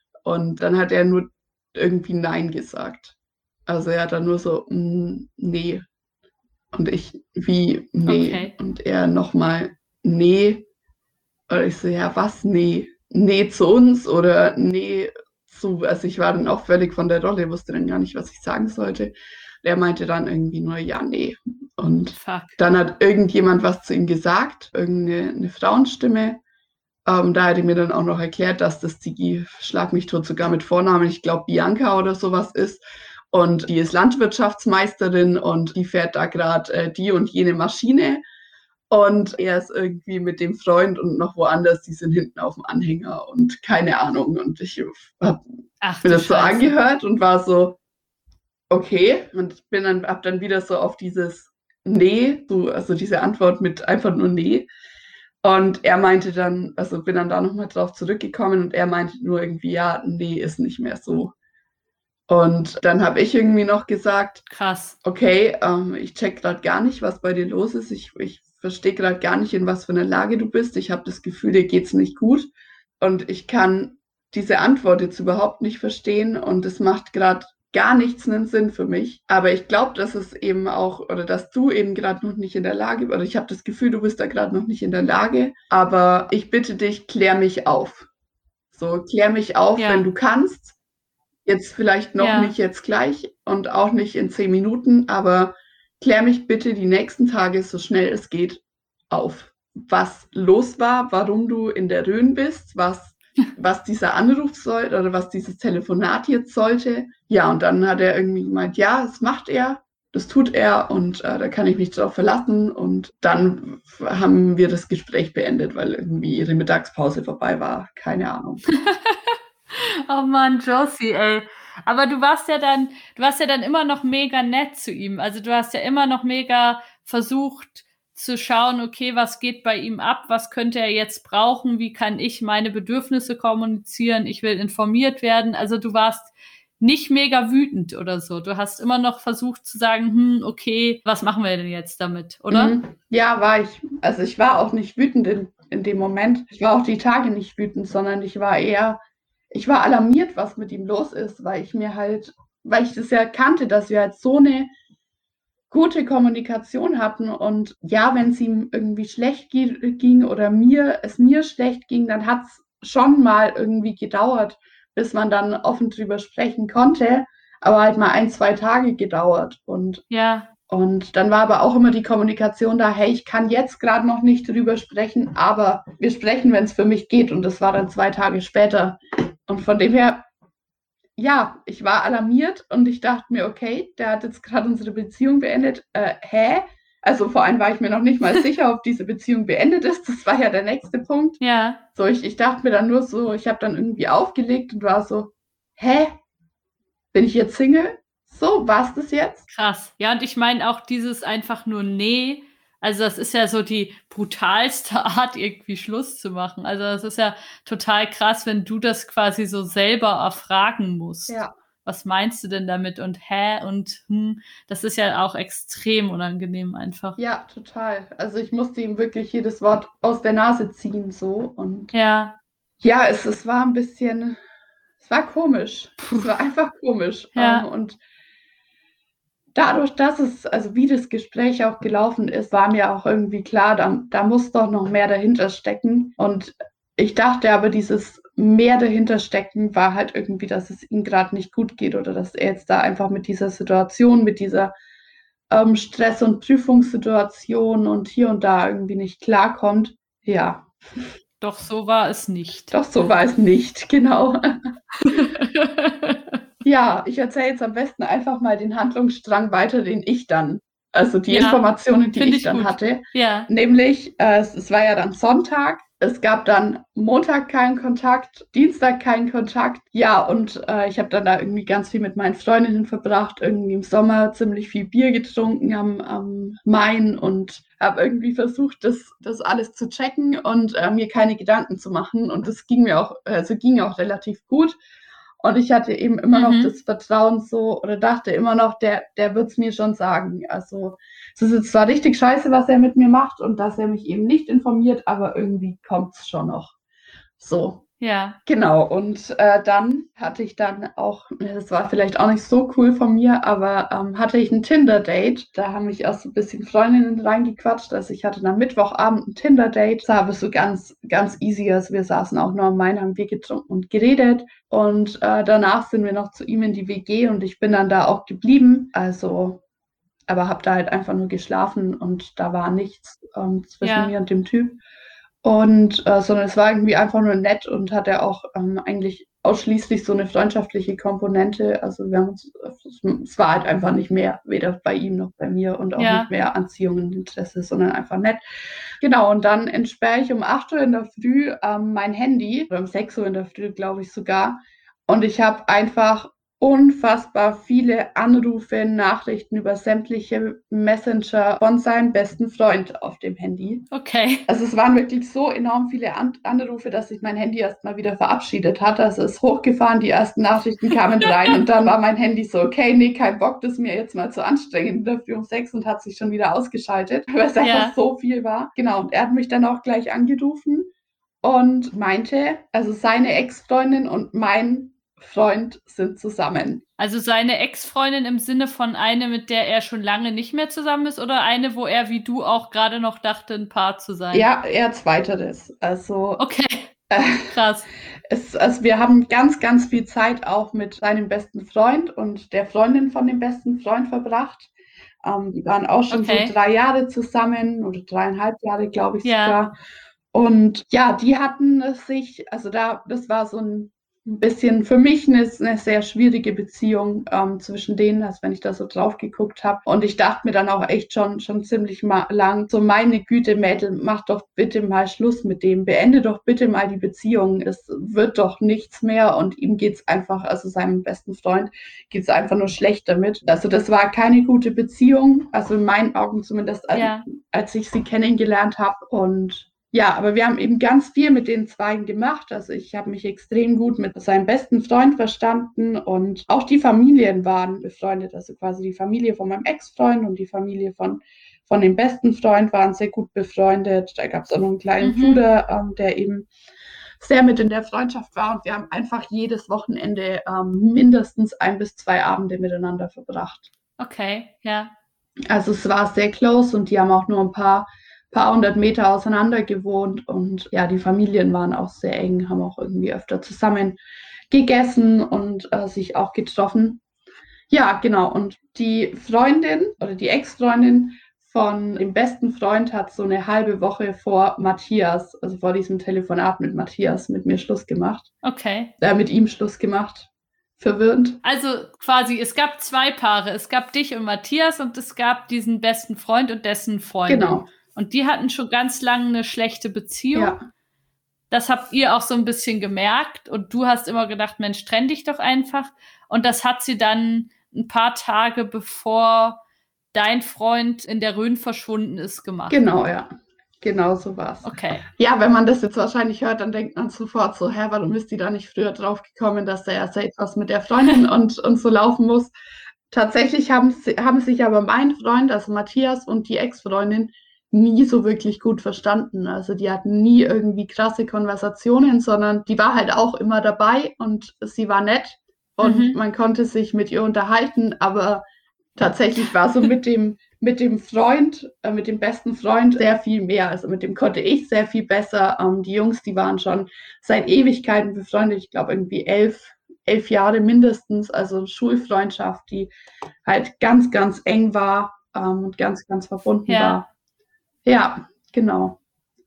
Und dann hat er nur irgendwie Nein gesagt. Also er hat dann nur so, mm, nee. Und ich, wie, nee. Okay. Und er nochmal, nee. Und ich so, ja, was, nee? Nee zu uns oder nee zu, also ich war dann auch völlig von der Rolle, wusste dann gar nicht, was ich sagen sollte. Der meinte dann irgendwie nur, ja, nee. Und Fuck. dann hat irgendjemand was zu ihm gesagt, irgendeine eine Frauenstimme. Ähm, da hat er mir dann auch noch erklärt, dass das die, schlag mich tot, sogar mit Vornamen, ich glaube Bianca oder sowas ist. Und die ist Landwirtschaftsmeisterin und die fährt da gerade äh, die und jene Maschine. Und er ist irgendwie mit dem Freund und noch woanders, die sind hinten auf dem Anhänger und keine Ahnung. Und ich habe Ach, mir du das so Scheiße. angehört und war so, okay. Und bin dann, hab dann wieder so auf dieses Nee, so, also diese Antwort mit einfach nur Nee. Und er meinte dann, also bin dann da nochmal drauf zurückgekommen und er meinte nur irgendwie, ja, nee, ist nicht mehr so. Und dann habe ich irgendwie noch gesagt, Krass. okay, ähm, ich check gerade gar nicht, was bei dir los ist. Ich, ich verstehe gerade gar nicht, in was für einer Lage du bist. Ich habe das Gefühl, dir geht's nicht gut. Und ich kann diese Antwort jetzt überhaupt nicht verstehen. Und es macht gerade gar nichts einen Sinn für mich. Aber ich glaube, dass es eben auch, oder dass du eben gerade noch nicht in der Lage, oder ich habe das Gefühl, du bist da gerade noch nicht in der Lage. Aber ich bitte dich, klär mich auf. So, klär mich auf, Ja. wenn du kannst. Jetzt vielleicht noch Ja. nicht jetzt gleich und auch nicht in zehn Minuten, aber klär mich bitte die nächsten Tage so schnell es geht auf, was los war, warum du in der Rhön bist, was, was dieser Anruf soll oder was dieses Telefonat jetzt sollte. Ja, und dann hat er irgendwie gemeint, ja, das macht er, das tut er und äh, da kann ich mich drauf verlassen. Und dann haben wir das Gespräch beendet, weil irgendwie ihre Mittagspause vorbei war. Keine Ahnung. Oh Mann, Josie, ey. Aber du warst ja dann, du warst ja dann immer noch mega nett zu ihm. Also du hast ja immer noch mega versucht zu schauen, okay, was geht bei ihm ab, was könnte er jetzt brauchen, wie kann ich meine Bedürfnisse kommunizieren, ich will informiert werden. Also du warst nicht mega wütend oder so. Du hast immer noch versucht zu sagen, hm, okay, was machen wir denn jetzt damit, oder? Mhm. Ja, war ich. Also ich war auch nicht wütend in, in dem Moment. Ich war auch die Tage nicht wütend, sondern ich war eher, ich war alarmiert, was mit ihm los ist, weil ich mir halt, weil ich das ja kannte, dass wir halt so eine gute Kommunikation hatten und ja, wenn es ihm irgendwie schlecht ging oder mir, es mir schlecht ging, dann hat es schon mal irgendwie gedauert, bis man dann offen drüber sprechen konnte, aber halt mal ein, zwei Tage gedauert und Ja. und dann war aber auch immer die Kommunikation da, hey, ich kann jetzt gerade noch nicht drüber sprechen, aber wir sprechen, wenn es für mich geht. Und das war dann zwei Tage später. Und von dem her, ja, ich war alarmiert und ich dachte mir, okay, der hat jetzt gerade unsere Beziehung beendet. Äh, hä? Also vor allem war ich mir noch nicht mal sicher, ob diese Beziehung beendet ist. Das war ja der nächste Punkt. Ja. So, ich, ich dachte mir dann nur so, ich habe dann irgendwie aufgelegt und war so, hä? Bin ich jetzt Single? So, war's das jetzt? Krass. Ja, und ich meine auch dieses einfach nur nee. Also das ist ja so die brutalste Art, irgendwie Schluss zu machen. Also das ist ja total krass, wenn du das quasi so selber erfragen musst. Ja. Was meinst du denn damit? Und hä? Und hm, das ist ja auch extrem unangenehm einfach. Ja, total. Also ich musste ihm wirklich jedes Wort aus der Nase ziehen so und Ja. ja, es, es war ein bisschen, es war komisch. Es war einfach komisch. Ja. Ähm, und dadurch, dass es, also wie das Gespräch auch gelaufen ist, war mir auch irgendwie klar, da, da muss doch noch mehr dahinter stecken. Und ich dachte aber, dieses mehr dahinter stecken war halt irgendwie, dass es ihm gerade nicht gut geht oder dass er jetzt da einfach mit dieser Situation, mit dieser ähm, Stress- und Prüfungssituation und hier und da irgendwie nicht klarkommt. Ja. Doch so war es nicht. Doch so war es nicht, genau. Ja, ich erzähle jetzt am besten einfach mal den Handlungsstrang weiter, den ich dann, also die Ja, Informationen, die find ich ich dann gut. hatte. Ja. Nämlich, äh, es, es war ja dann Sonntag, es gab dann Montag keinen Kontakt, Dienstag keinen Kontakt. Ja, und äh, ich habe dann da irgendwie ganz viel mit meinen Freundinnen verbracht, irgendwie im Sommer ziemlich viel Bier getrunken am, am Main und habe irgendwie versucht, das, das alles zu checken und äh, mir keine Gedanken zu machen. Und das ging mir auch, also ging auch relativ gut. Und ich hatte eben immer noch Mhm. das Vertrauen so oder dachte immer noch, der, der wird es mir schon sagen. Also es ist jetzt zwar richtig scheiße, was er mit mir macht und dass er mich eben nicht informiert, aber irgendwie kommt es schon noch. So. Ja. Genau, und äh, dann hatte ich dann auch, das war vielleicht auch nicht so cool von mir, aber ähm, hatte ich ein Tinder-Date. Da haben mich auch so ein bisschen Freundinnen reingequatscht. Also ich hatte dann Mittwochabend ein Tinder-Date. Das war aber so ganz, ganz easy. Also wir saßen auch nur am Main, haben Bier getrunken und geredet. Und äh, danach sind wir noch zu ihm in die W G und ich bin dann da auch geblieben. Also, aber habe da halt einfach nur geschlafen und da war nichts ähm, zwischen Ja. mir und dem Typ. Und äh, sondern es war irgendwie einfach nur nett und hatte auch ähm, eigentlich ausschließlich so eine freundschaftliche Komponente. Also wir haben uns, es war halt einfach nicht mehr, weder bei ihm noch bei mir und auch Ja. nicht mehr Anziehung und Interesse, sondern einfach nett. Genau, und dann entsperre ich um acht Uhr in der Früh ähm, mein Handy, oder um sechs Uhr in der Früh, glaube ich sogar. Und ich habe einfach unfassbar viele Anrufe, Nachrichten über sämtliche Messenger von seinem besten Freund auf dem Handy. Okay. Also es waren wirklich so enorm viele An- Anrufe, dass sich mein Handy erst mal wieder verabschiedet hat. Also es ist hochgefahren, die ersten Nachrichten kamen rein und dann war mein Handy so, okay, nee, kein Bock, das ist mir jetzt mal zu anstrengend in der Früh um sechs und hat sich schon wieder ausgeschaltet, weil es einfach Ja. so viel war. Genau, und er hat mich dann auch gleich angerufen und meinte, also seine Ex-Freundin und mein Freund sind zusammen. Also seine Ex-Freundin im Sinne von eine, mit der er schon lange nicht mehr zusammen ist, oder eine, wo er wie du auch gerade noch dachte, ein Paar zu sein? Ja, eher zweiteres. Also Okay, äh, krass. es, also wir haben ganz, ganz viel Zeit auch mit seinem besten Freund und der Freundin von dem besten Freund verbracht. Ähm, die waren auch schon Okay. so drei Jahre zusammen oder dreieinhalb Jahre, glaube ich Ja. sogar. Und ja, die hatten es sich, also da, das war so ein bisschen für mich eine, eine sehr schwierige Beziehung ähm, zwischen denen, als wenn ich da so drauf geguckt habe. Und ich dachte mir dann auch echt schon, schon ziemlich mal lang, so meine Güte, Mädel, mach doch bitte mal Schluss mit dem, beende doch bitte mal die Beziehung. Es wird doch nichts mehr und ihm geht's einfach, also seinem besten Freund geht's einfach nur schlecht damit. Also das war keine gute Beziehung, also in meinen Augen zumindest, als, Ja. als ich sie kennengelernt habe. Und ja, aber wir haben eben ganz viel mit den Zweien gemacht. Also ich habe mich extrem gut mit seinem besten Freund verstanden und auch die Familien waren befreundet. Also quasi die Familie von meinem Ex-Freund und die Familie von, von dem besten Freund waren sehr gut befreundet. Da gab es auch noch einen kleinen Mhm. Bruder, ähm, der eben sehr mit in der Freundschaft war. Und wir haben einfach jedes Wochenende ähm, mindestens ein bis zwei Abende miteinander verbracht. Okay, ja. Also es war sehr close und die haben auch nur ein paar paar hundert Meter auseinander gewohnt und ja, die Familien waren auch sehr eng, haben auch irgendwie öfter zusammen gegessen und äh, sich auch getroffen. Ja, genau. Und die Freundin oder die Ex-Freundin von dem besten Freund hat so eine halbe Woche vor Matthias, also vor diesem Telefonat mit Matthias, mit mir Schluss gemacht. Okay. Äh, mit ihm Schluss gemacht. Verwirrend. Also quasi, es gab zwei Paare. Es gab dich und Matthias und es gab diesen besten Freund und dessen Freundin. Genau. Und die hatten schon ganz lange eine schlechte Beziehung. Ja. Das habt ihr auch so ein bisschen gemerkt und du hast immer gedacht, Mensch, trenn dich doch einfach. Und das hat sie dann ein paar Tage bevor dein Freund in der Rhön verschwunden ist gemacht. Genau, ja. Genau so war's. Okay. Ja, wenn man das jetzt wahrscheinlich hört, dann denkt man sofort so, hä, warum ist die da nicht früher drauf gekommen, dass da ja selbst was mit der Freundin und, und so laufen muss. Tatsächlich haben, sie, haben sich aber mein Freund, also Matthias und die Ex-Freundin, nie so wirklich gut verstanden. Also die hatten nie irgendwie krasse Konversationen, sondern die war halt auch immer dabei und sie war nett und Mhm. man konnte sich mit ihr unterhalten, aber tatsächlich war so mit dem, mit dem Freund, äh, mit dem besten Freund sehr viel mehr. Also mit dem konnte ich sehr viel besser. Ähm, die Jungs, die waren schon seit Ewigkeiten befreundet. Ich glaube irgendwie elf, elf Jahre mindestens. Also Schulfreundschaft, die halt ganz, ganz eng war ähm, und ganz, ganz verbunden Ja. war. Ja, genau.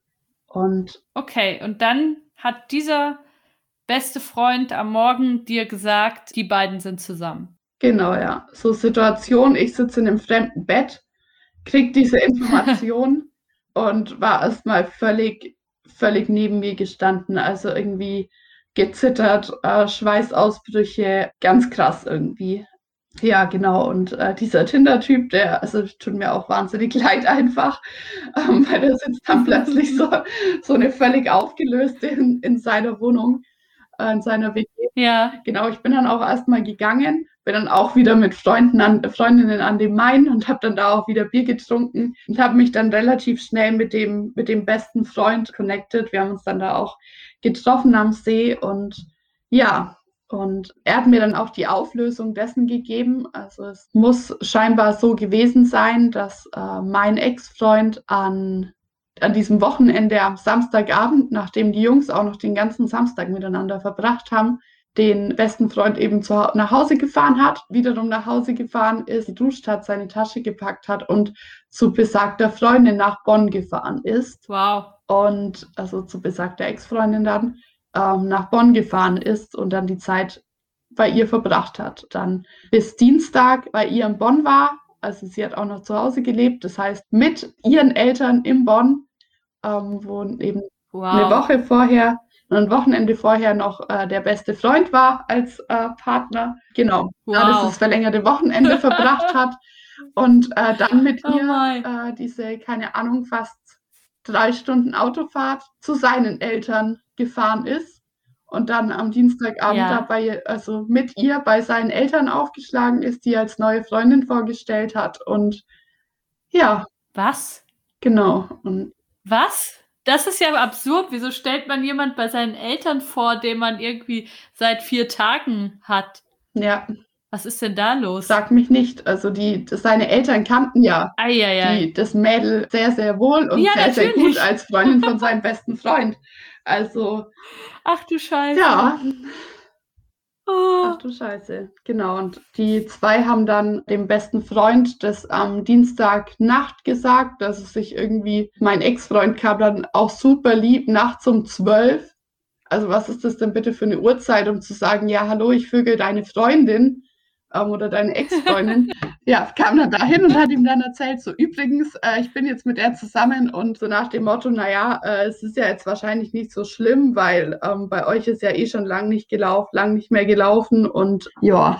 Und Okay, und dann hat dieser beste Freund am Morgen dir gesagt, die beiden sind zusammen. genau, ja. So Situation, ich sitze in einem fremden Bett, krieg diese Information und war erstmal völlig, völlig neben mir gestanden. Also irgendwie gezittert, äh, Schweißausbrüche, ganz krass irgendwie. Ja, genau. Und äh, dieser Tinder-Typ, der, also tut mir auch wahnsinnig leid einfach, ähm, weil der sitzt dann plötzlich so, so eine völlig aufgelöste in, in seiner Wohnung, äh, in seiner W G. Ja. Genau, ich bin dann auch erstmal gegangen, bin dann auch wieder mit Freunden an, Freundinnen an dem Main und habe dann da auch wieder Bier getrunken und habe mich dann relativ schnell mit dem, mit dem besten Freund connected. Wir haben uns dann da auch getroffen am See und ja, und er hat mir dann auch die Auflösung dessen gegeben. Also es muss scheinbar so gewesen sein, dass äh, mein Ex-Freund an, an diesem Wochenende am Samstagabend, nachdem die Jungs auch noch den ganzen Samstag miteinander verbracht haben, den besten Freund eben zu, nach Hause gefahren hat, wiederum nach Hause gefahren ist, geduscht hat, seine Tasche gepackt hat und zu besagter Freundin nach Bonn gefahren ist. Wow. Und also zu besagter Ex-Freundin dann ähm, nach Bonn gefahren ist und dann die Zeit bei ihr verbracht hat. Dann bis Dienstag bei ihr in Bonn war, also sie hat auch noch zu Hause gelebt, das heißt mit ihren Eltern in Bonn, ähm, wo eben Wow. eine Woche vorher und ein Wochenende vorher noch äh, der beste Freund war als äh, Partner. Genau, Wow. da das verlängerte Wochenende verbracht hat und äh, dann mit Oh ihr mein. äh, diese, keine Ahnung, fast drei Stunden Autofahrt zu seinen Eltern gefahren ist und dann am Dienstagabend Ja. dabei, also mit ihr bei seinen Eltern aufgeschlagen ist, die als neue Freundin vorgestellt hat und ja, Was? genau. Und Was? Das ist ja absurd. Wieso stellt man jemand bei seinen Eltern vor, den man irgendwie seit vier Tagen hat? ja, Was ist denn da los? sag mich nicht. Also die, seine Eltern kannten ja Eieiei. die, das Mädel sehr, sehr wohl und Ja, sehr, sehr gut natürlich. als Freundin von seinem besten Freund. Also, Ach du Scheiße. ja, Oh. ach du Scheiße. Genau. Und die zwei haben dann dem besten Freund das am Dienstagnacht gesagt, dass es sich irgendwie, mein Ex-Freund kam dann auch super lieb nachts um zwölf. Also was ist das denn bitte für eine Uhrzeit, um zu sagen, ja, hallo, ich vögel deine Freundin ähm, oder deine Ex-Freundin. Ja, kam dann dahin und hat ihm dann erzählt, so übrigens, äh, ich bin jetzt mit der zusammen und so nach dem Motto, naja, äh, es ist ja jetzt wahrscheinlich nicht so schlimm, weil ähm, bei euch ist ja eh schon lang nicht gelaufen, lang nicht mehr gelaufen und ja.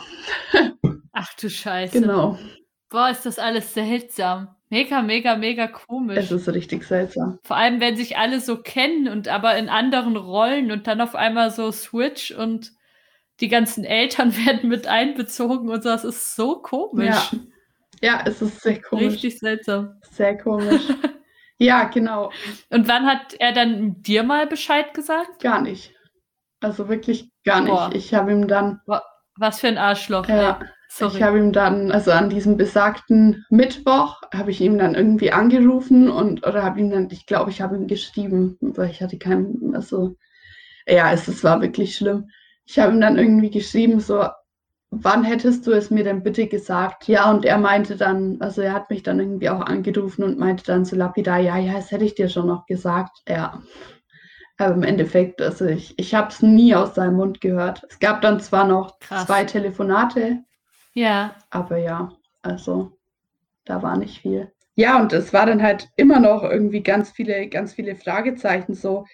Ach du Scheiße. Genau. Boah, ist das alles seltsam. Mega, mega, mega komisch. Es ist richtig seltsam. Vor allem, wenn sich alle so kennen und aber in anderen Rollen und dann auf einmal so Switch und die ganzen Eltern werden mit einbezogen und so. Das ist so komisch. Ja, ja, es ist sehr komisch. Richtig seltsam. Sehr komisch. Ja, genau. Und wann hat er dann dir mal Bescheid gesagt? Gar nicht. Also wirklich gar nicht. Boah. Ich habe ihm dann, Was für ein Arschloch. ja, ey. Sorry. ich habe ihm dann, also an diesem besagten Mittwoch, habe ich ihm dann irgendwie angerufen und, oder habe ihm dann, ich glaube, ich habe ihm geschrieben, weil ich hatte keinen, also, ja, es, es war wirklich schlimm. Ich habe ihm dann irgendwie geschrieben, so, wann hättest du es mir denn bitte gesagt? Ja, und er meinte dann, also er hat mich dann irgendwie auch angerufen und meinte dann so lapidar, ja, ja, das hätte ich dir schon noch gesagt. Ja, aber im Endeffekt, also ich, ich habe es nie aus seinem Mund gehört. Es gab dann zwar noch Krass. zwei Telefonate, Ja. aber ja, also da war nicht viel. Ja, und es war dann halt immer noch irgendwie ganz viele, ganz viele Fragezeichen so.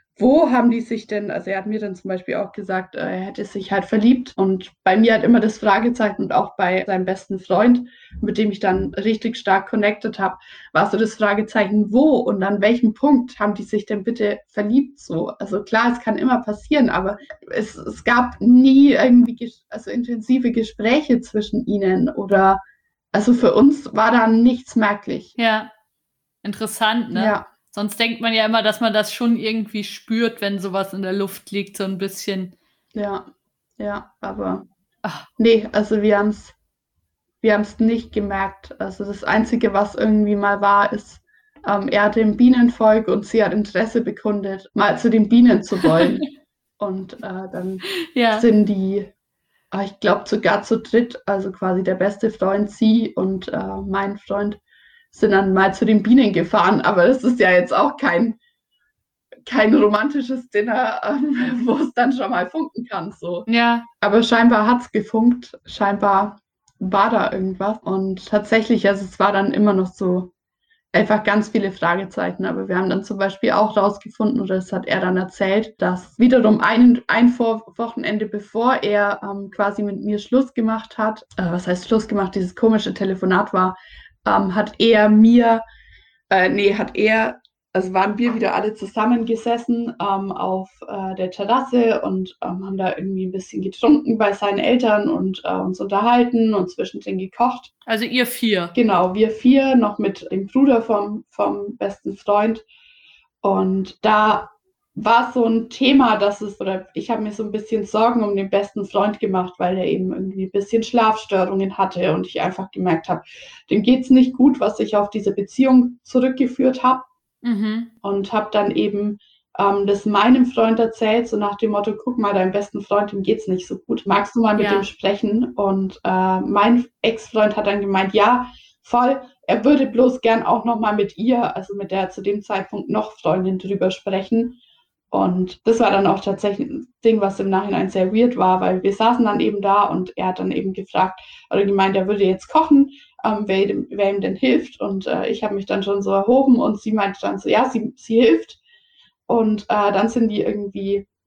Wo haben die sich denn, also er hat mir dann zum Beispiel auch gesagt, er hätte sich halt verliebt und bei mir halt immer das Fragezeichen und auch bei seinem besten Freund, mit dem ich dann richtig stark connected habe, war so das Fragezeichen, wo und an welchem Punkt haben die sich denn bitte verliebt so? Also klar, es kann immer passieren, aber es, es gab nie irgendwie ges- also intensive Gespräche zwischen ihnen oder, also für uns war da nichts merklich. Ja. Interessant, ne? Ja. Sonst denkt man ja immer, dass man das schon irgendwie spürt, wenn sowas in der Luft liegt, so ein bisschen. Ja, ja, aber Ach. nee, also wir haben es wir haben's nicht gemerkt. Also das Einzige, was irgendwie mal war, ist, ähm, er hatte ein Bienenvolk und sie hat Interesse bekundet, mal zu den Bienen zu wollen. Und äh, dann Ja. sind die, äh, ich glaube sogar zu dritt, also quasi der beste Freund, sie und äh, mein Freund, sind dann mal zu den Bienen gefahren. Aber das ist ja jetzt auch kein kein romantisches Dinner, ähm, wo es dann schon mal funken kann. So. Ja. Aber scheinbar hat es gefunkt, scheinbar war da irgendwas. Und tatsächlich, also es war dann immer noch so einfach ganz viele Fragezeichen. Aber wir haben dann zum Beispiel auch rausgefunden, oder das hat er dann erzählt, dass wiederum ein, ein Vor Wochenende bevor er ähm, quasi mit mir Schluss gemacht hat, äh, was heißt Schluss gemacht, dieses komische Telefonat war, ähm, hat er mir, äh, nee, hat er Also waren wir wieder alle zusammengesessen ähm, auf äh, der Terrasse und ähm, haben da irgendwie ein bisschen getrunken bei seinen Eltern und äh, uns unterhalten und zwischendrin gekocht. Also ihr vier. Genau, wir vier, noch mit dem Bruder vom, vom besten Freund. Und da war so ein Thema, dass es, oder ich habe mir so ein bisschen Sorgen um den besten Freund gemacht, weil er eben irgendwie ein bisschen Schlafstörungen hatte und ich einfach gemerkt habe, dem geht es nicht gut, was ich auf diese Beziehung zurückgeführt habe. Mhm. Und habe dann eben ähm, das meinem Freund erzählt, so nach dem Motto, guck mal, deinem besten Freund, dem geht's nicht so gut. Magst du mal mit Ja. dem sprechen? Und äh, mein Ex-Freund hat dann gemeint, ja, voll, er würde bloß gern auch nochmal mit ihr, also mit der zu dem Zeitpunkt noch Freundin drüber sprechen. Und das war dann auch tatsächlich ein Ding, was im Nachhinein sehr weird war, weil wir saßen dann eben da und er hat dann eben gefragt oder gemeint, er würde jetzt kochen, ähm, wer, ihm, wer ihm denn hilft. Und äh, ich habe mich dann schon so erhoben und sie meinte dann so, ja, sie, sie hilft. Und äh, dann sind die irgendwie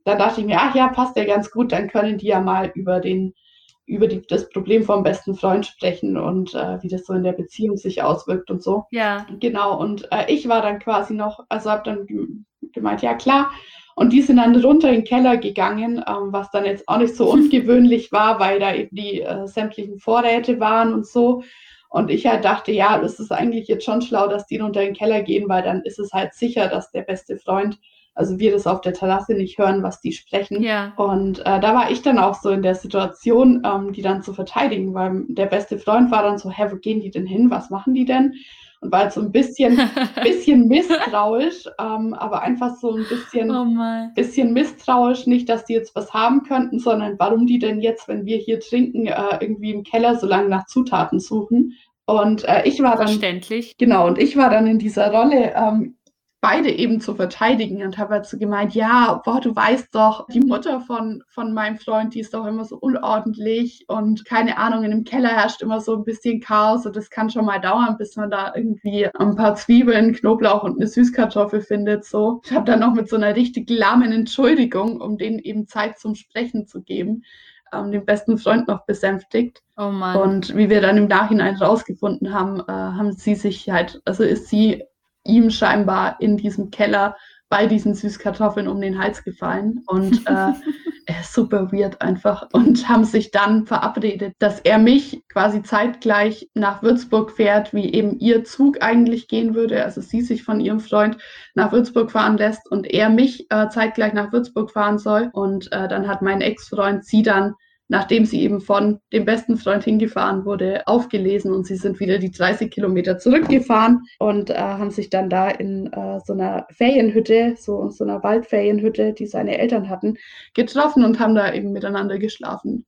dann dachte ich mir, ach ja, passt ja ganz gut, dann können die ja mal über den über die, das Problem vom besten Freund sprechen und äh, wie das so in der Beziehung sich auswirkt und so. Ja. Genau, und äh, ich war dann quasi noch, also habe dann gemeint, ja klar. Und die sind dann runter in den Keller gegangen, ähm, was dann jetzt auch nicht so ungewöhnlich war, weil da eben die äh, sämtlichen Vorräte waren und so. Und ich halt dachte, ja, das ist eigentlich jetzt schon schlau, dass die runter in den Keller gehen, weil dann ist es halt sicher, dass der beste Freund, also wir das auf der Terrasse nicht hören, was die sprechen. Ja. Und äh, da war ich dann auch so in der Situation, ähm, die dann zu verteidigen, weil der beste Freund war dann so, hä, wo gehen die denn hin? Was machen die denn? Und war halt so ein bisschen, bisschen misstrauisch, ähm, aber einfach so ein bisschen, oh mein. bisschen misstrauisch, nicht, dass die jetzt was haben könnten, sondern warum die denn jetzt, wenn wir hier trinken, äh, irgendwie im Keller so lange nach Zutaten suchen. Und äh, ich war dann, Verständlich. genau, und ich war dann in dieser Rolle, ähm, beide eben zu verteidigen und habe halt so gemeint, ja, boah, du weißt doch, die Mutter von, von meinem Freund, die ist doch immer so unordentlich und keine Ahnung, in dem Keller herrscht immer so ein bisschen Chaos und das kann schon mal dauern, bis man da irgendwie ein paar Zwiebeln, Knoblauch und eine Süßkartoffel findet, so. Ich habe dann noch mit so einer richtig lahmen Entschuldigung, um denen eben Zeit zum Sprechen zu geben, ähm, den besten Freund noch besänftigt. Oh Mann. Und wie wir dann im Nachhinein rausgefunden haben, äh, haben sie sich halt, also ist sie ihm scheinbar in diesem Keller bei diesen Süßkartoffeln um den Hals gefallen und äh, er ist super weird einfach und haben sich dann verabredet, dass er mich quasi zeitgleich nach Würzburg fährt, wie eben ihr Zug eigentlich gehen würde, also sie sich von ihrem Freund nach Würzburg fahren lässt und er mich äh, zeitgleich nach Würzburg fahren soll und äh, dann hat mein Ex-Freund sie dann, nachdem sie eben von dem besten Freund hingefahren wurde, aufgelesen und sie sind wieder die dreißig Kilometer zurückgefahren und äh, haben sich dann da in äh, so einer Ferienhütte, so, so einer Waldferienhütte, die seine Eltern hatten, getroffen und haben da eben miteinander geschlafen.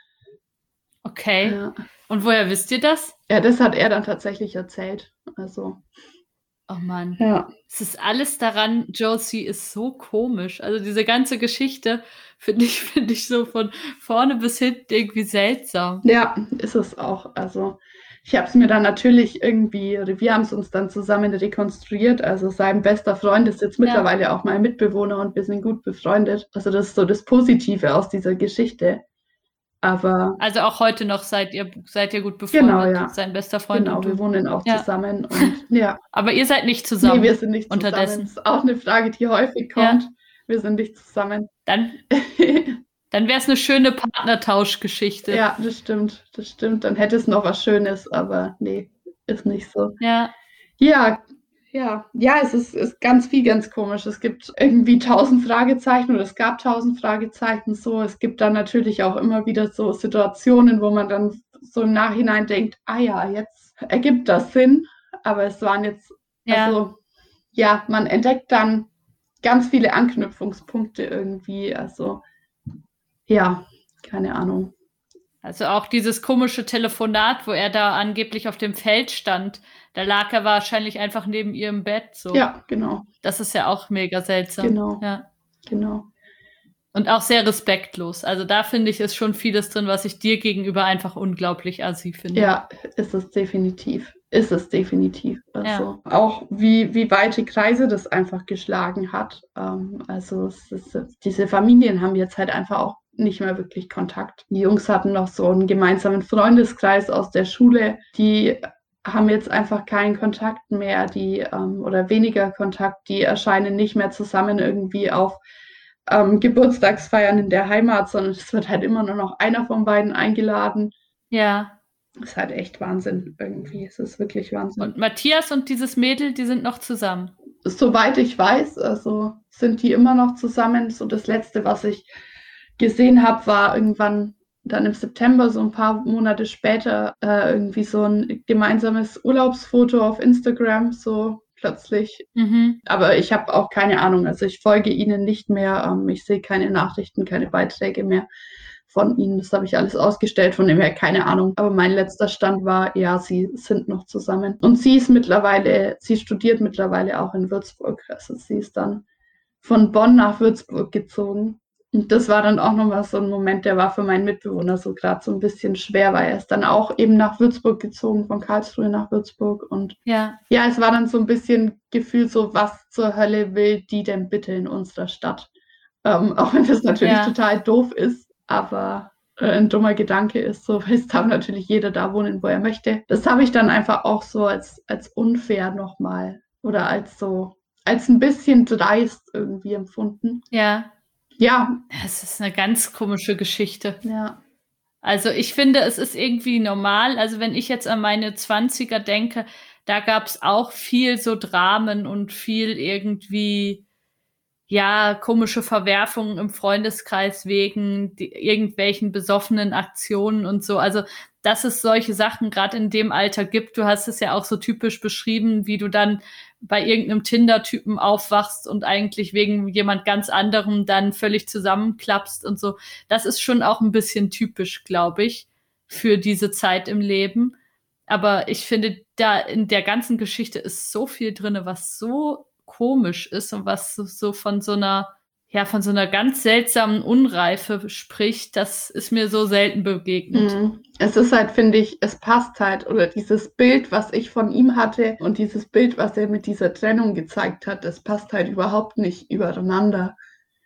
Okay. Ja. Und woher wisst ihr das? Ja, das hat er dann tatsächlich erzählt. Also. Oh Mann. Ja. Es ist alles daran, Josie ist so komisch. Also diese ganze Geschichte finde ich, finde ich so von vorne bis hinten irgendwie seltsam. Ja, ist es auch. Also ich habe es mir dann natürlich irgendwie, wir haben es uns dann zusammen rekonstruiert. Also sein bester Freund ist jetzt mittlerweile ja auch mein Mitbewohner und wir sind gut befreundet. Also das ist so das Positive aus dieser Geschichte. Aber also auch heute noch seid ihr, seid ihr gut befreundet, genau, ja. Sein bester Freund. Genau, und du. wir wohnen auch ja. zusammen. Und, ja. Aber ihr seid nicht zusammen? Nee, wir sind nicht zusammen. Unterdessen. Das ist auch eine Frage, die häufig kommt. Ja. Wir sind nicht zusammen. Dann, dann wäre es eine schöne Partnertauschgeschichte. Ja, das stimmt, das stimmt. Dann hätte es noch was Schönes, aber nee, ist nicht so. Ja. Ja, ja, ja, es ist, ist ganz viel, ganz komisch. Es gibt irgendwie tausend Fragezeichen oder es gab tausend Fragezeichen so. Es gibt dann natürlich auch immer wieder so Situationen, wo man dann so im Nachhinein denkt, ah ja, jetzt ergibt das Sinn. Aber es waren jetzt, ja. also ja, man entdeckt dann ganz viele Anknüpfungspunkte irgendwie. Also ja, keine Ahnung. Also auch dieses komische Telefonat, wo er da angeblich auf dem Feld stand, da lag er wahrscheinlich einfach neben ihrem Bett. So. Ja, genau. Das ist ja auch mega seltsam. Genau, ja. genau. Und auch sehr respektlos. Also da finde ich, ist schon vieles drin, was ich dir gegenüber einfach unglaublich assi finde. Ja, ist es definitiv. Ist es definitiv. Also ja. Auch wie, wie weite Kreise das einfach geschlagen hat. Ähm, also es ist, diese Familien haben jetzt halt einfach auch nicht mehr wirklich Kontakt. Die Jungs hatten noch so einen gemeinsamen Freundeskreis aus der Schule, die haben jetzt einfach keinen Kontakt mehr, die ähm, oder weniger Kontakt, die erscheinen nicht mehr zusammen irgendwie auf ähm, Geburtstagsfeiern in der Heimat, sondern es wird halt immer nur noch einer von beiden eingeladen. Ja. Das ist halt echt Wahnsinn irgendwie. Es ist wirklich Wahnsinn. Und Matthias und dieses Mädel, die sind noch zusammen? Soweit ich weiß, also sind die immer noch zusammen. So das Letzte, was ich gesehen habe, war irgendwann dann im September, so ein paar Monate später, äh, irgendwie so ein gemeinsames Urlaubsfoto auf Instagram, so plötzlich. Mhm. Aber ich habe auch keine Ahnung, also ich folge ihnen nicht mehr, ähm, ich sehe keine Nachrichten, keine Beiträge mehr von ihnen, das habe ich alles ausgestellt, von dem her keine Ahnung. Aber mein letzter Stand war, ja, sie sind noch zusammen. Und sie ist mittlerweile, sie studiert mittlerweile auch in Würzburg, also sie ist dann von Bonn nach Würzburg gezogen. Und das war dann auch nochmal so ein Moment, der war für meinen Mitbewohner so gerade so ein bisschen schwer, weil er ist dann auch eben nach Würzburg gezogen, von Karlsruhe nach Würzburg. Und ja, ja, es war dann so ein bisschen Gefühl so, was zur Hölle will die denn bitte in unserer Stadt? Ähm, auch wenn das natürlich Ja. total doof ist, aber äh, ein dummer Gedanke ist, so, weil es darf natürlich jeder da wohnen, wo er möchte. Das habe ich dann einfach auch so als, als unfair nochmal oder als so, als ein bisschen dreist irgendwie empfunden. Ja. Ja, Es ist eine ganz komische Geschichte. ja. Also ich finde, es ist irgendwie normal. Also wenn ich jetzt an meine Zwanziger denke, da gab es auch viel so Dramen und viel irgendwie, ja, komische Verwerfungen im Freundeskreis wegen die, irgendwelchen besoffenen Aktionen und so. Also dass es solche Sachen gerade in dem Alter gibt. Du hast es ja auch so typisch beschrieben, wie du dann bei irgendeinem Tinder-Typen aufwachst und eigentlich wegen jemand ganz anderem dann völlig zusammenklappst und so. Das ist schon auch ein bisschen typisch, glaube ich, für diese Zeit im Leben. Aber ich finde, da in der ganzen Geschichte ist so viel drinne, was so komisch ist und was so, so von so einer, ja, von so einer ganz seltsamen Unreife spricht. Das ist mir so selten begegnet. Mhm. Es ist halt, finde ich, es passt halt, oder dieses Bild, was ich von ihm hatte und dieses Bild, was er mit dieser Trennung gezeigt hat, das passt halt überhaupt nicht übereinander.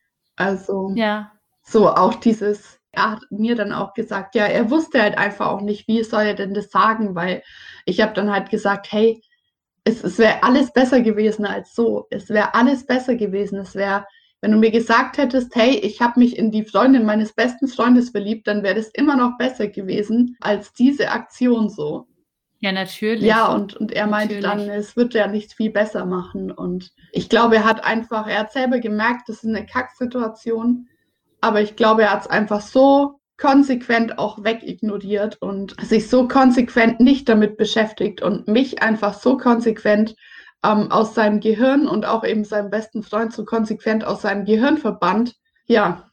Also Ja, so auch dieses, er hat mir dann auch gesagt, ja, er wusste halt einfach auch nicht, wie soll er denn das sagen, weil ich habe dann halt gesagt, hey, es, es wäre alles besser gewesen als so. Es wäre alles besser gewesen. Es wäre, wenn du mir gesagt hättest, hey, ich habe mich in die Freundin meines besten Freundes verliebt, dann wäre das immer noch besser gewesen als diese Aktion so. ja, natürlich. Ja, und, und er meinte Natürlich. dann, es wird ja nichts viel besser machen. Und ich glaube, er hat einfach, er hat selber gemerkt, das ist eine Kacksituation. Aber ich glaube, er hat es einfach so konsequent auch wegignoriert und sich so konsequent nicht damit beschäftigt und mich einfach so konsequent ähm, aus seinem Gehirn und auch eben seinem besten Freund so konsequent aus seinem Gehirn verbannt. Ja,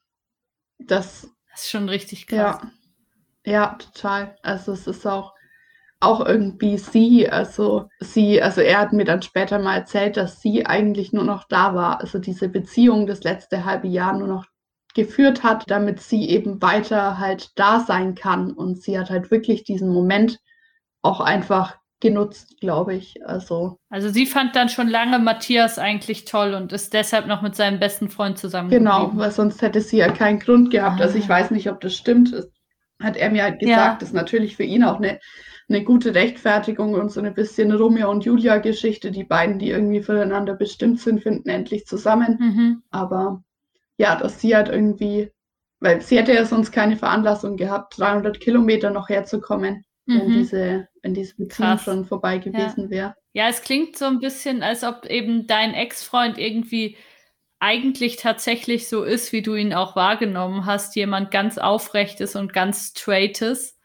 das, Das ist schon richtig krass. ja, ja, total. Also es ist auch, auch irgendwie sie, also sie, also er hat mir dann später mal erzählt, dass sie eigentlich nur noch da war, also diese Beziehung das letzte halbe Jahr nur noch geführt hat, damit sie eben weiter halt da sein kann. Und sie hat halt wirklich diesen Moment auch einfach genutzt, glaube ich. Also, Also sie fand dann schon lange Matthias eigentlich toll und ist deshalb noch mit seinem besten Freund zusammen. genau, weil sonst hätte sie ja keinen Grund gehabt. Ah. Also ich weiß nicht, ob das stimmt. Das hat er mir halt gesagt, Ja. das ist natürlich für ihn auch eine, eine gute Rechtfertigung und so eine bisschen Romeo und Julia-Geschichte. Die beiden, die irgendwie füreinander bestimmt sind, finden endlich zusammen. Mhm. Aber ja, dass sie halt irgendwie, weil sie hätte ja sonst keine Veranlassung gehabt, dreihundert Kilometer noch herzukommen, Mhm. wenn diese, wenn diese Beziehung Krass. schon vorbei gewesen Ja. wäre. Ja, es klingt so ein bisschen, als ob eben dein Ex-Freund irgendwie eigentlich tatsächlich so ist, wie du ihn auch wahrgenommen hast, jemand ganz Aufrechtes und ganz Straightes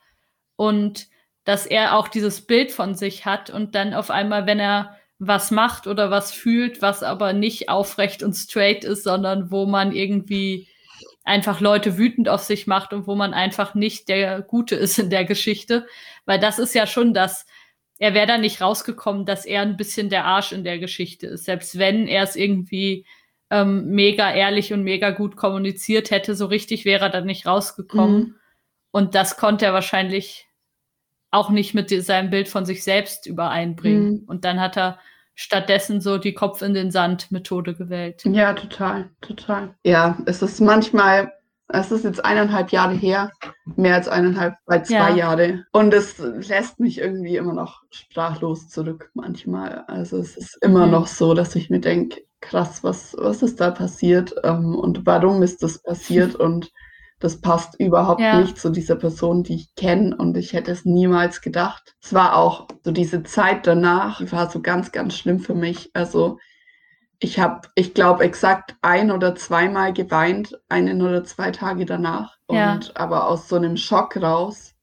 und dass er auch dieses Bild von sich hat und dann auf einmal, wenn er was macht oder was fühlt, was aber nicht aufrecht und straight ist, sondern wo man irgendwie einfach Leute wütend auf sich macht und wo man einfach nicht der Gute ist in der Geschichte, weil das ist ja schon das, er wäre da nicht rausgekommen, dass er ein bisschen der Arsch in der Geschichte ist, selbst wenn er es irgendwie ähm, mega ehrlich und mega gut kommuniziert hätte, so richtig wäre er dann nicht rausgekommen. Mhm. Und das konnte er wahrscheinlich auch nicht mit seinem Bild von sich selbst übereinbringen. Mhm. Und dann hat er stattdessen so die Kopf in den Sand Methode gewählt. Ja, total, total. Ja, es ist manchmal, es ist jetzt eineinhalb Jahre her, mehr als eineinhalb, bei zwei Ja. Jahre. Und es lässt mich irgendwie immer noch sprachlos zurück manchmal. Also es ist immer Mhm. noch so, dass ich mir denke, krass, was, was ist da passiert ähm, und warum ist das passiert und das passt überhaupt Ja. nicht zu dieser Person, die ich kenne und ich hätte es niemals gedacht. Es war auch so diese Zeit danach, die war so ganz, ganz schlimm für mich. Also ich habe, ich glaube, exakt ein oder zweimal geweint, einen oder zwei Tage danach. Ja. Und aber aus so einem Schock raus.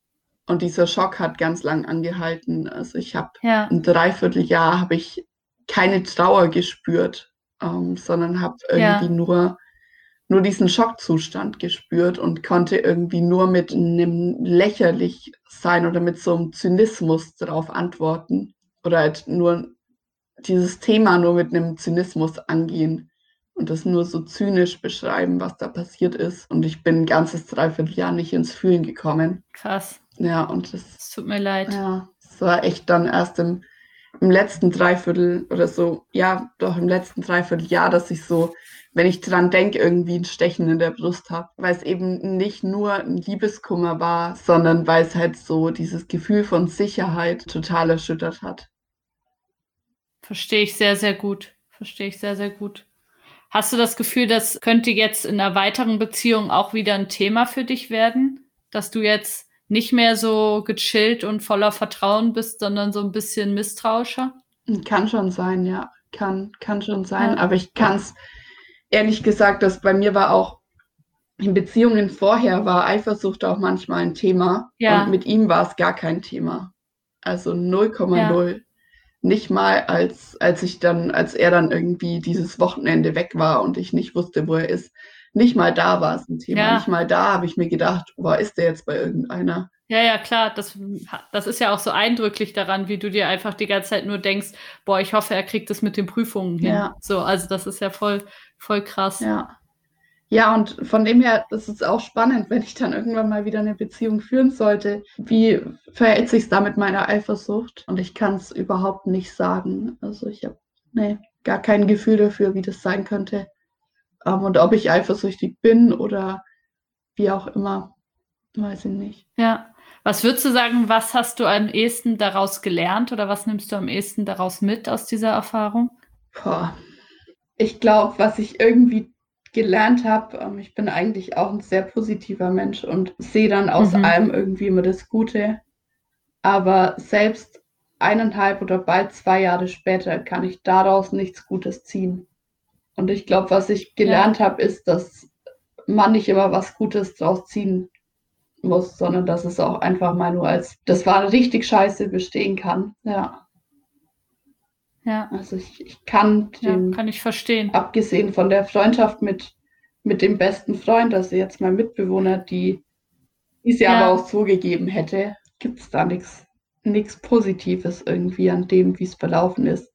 Und dieser Schock hat ganz lang angehalten. Also ich habe Ja. ein Dreivierteljahr habe ich keine Trauer gespürt, ähm, sondern habe irgendwie Ja. nur, nur diesen Schockzustand gespürt und konnte irgendwie nur mit einem lächerlich sein oder mit so einem Zynismus darauf antworten. Oder halt nur dieses Thema nur mit einem Zynismus angehen und das nur so zynisch beschreiben, was da passiert ist. Und ich bin ein ganzes Dreivierteljahr nicht ins Fühlen gekommen. Krass. Ja, und das, Es tut mir leid. ja, es war echt dann erst im, im letzten Dreiviertel oder so, ja, doch im letzten Dreivierteljahr, dass ich so, wenn ich dran denke, irgendwie ein Stechen in der Brust habe. Weil es eben nicht nur ein Liebeskummer war, sondern weil es halt so dieses Gefühl von Sicherheit total erschüttert hat. Verstehe ich sehr, sehr gut. Verstehe ich sehr, sehr gut. Hast du das Gefühl, das könnte jetzt in einer weiteren Beziehung auch wieder ein Thema für dich werden? Dass du jetzt nicht mehr so gechillt und voller Vertrauen bist, sondern so ein bisschen misstrauischer? Kann schon sein, ja. Kann, kann schon sein. Ja. Aber ich kann es, ehrlich gesagt, dass bei mir war auch in Beziehungen vorher war Eifersucht auch manchmal ein Thema. Ja. Und mit ihm war es gar kein Thema. Also null Komma null. Ja. Nicht mal, als, als ich dann, als er dann irgendwie dieses Wochenende weg war und ich nicht wusste, wo er ist. Nicht mal da war es ein Thema. Ja. Nicht mal da habe ich mir gedacht, wo ist der jetzt bei irgendeiner? Ja, ja, klar. Das, das ist ja auch so eindrücklich daran, wie du dir einfach die ganze Zeit nur denkst, boah, ich hoffe, er kriegt das mit den Prüfungen hin. Ja. So, also das ist ja voll, voll krass. Ja. Ja, und von dem her, das ist auch spannend, wenn ich dann irgendwann mal wieder eine Beziehung führen sollte. Wie verhält sich da mit meiner Eifersucht? Und ich kann es überhaupt nicht sagen. Also ich habe nee, gar kein Gefühl dafür, wie das sein könnte. Um, und ob ich eifersüchtig bin oder wie auch immer, weiß ich nicht. Ja. Was würdest du sagen, was hast du am ehesten daraus gelernt oder was nimmst du am ehesten daraus mit aus dieser Erfahrung? Boah. Ich glaube, was ich irgendwie gelernt habe, ich bin eigentlich auch ein sehr positiver Mensch und sehe dann aus Mhm. allem irgendwie immer das Gute. Aber selbst eineinhalb oder bald zwei Jahre später kann ich daraus nichts Gutes ziehen. Und ich glaube, was ich gelernt Ja. habe, ist, dass man nicht immer was Gutes draus ziehen muss, sondern dass es auch einfach mal nur als, das war richtig scheiße, bestehen kann. Ja. Ja. Also ich, ich kann Ja, den, kann ich verstehen. abgesehen von der Freundschaft mit, mit dem besten Freund, also jetzt mein Mitbewohner, die die es ja Ja. aber auch so gegeben hätte, gibt es da nichts nichts Positives irgendwie an dem, wie es verlaufen ist.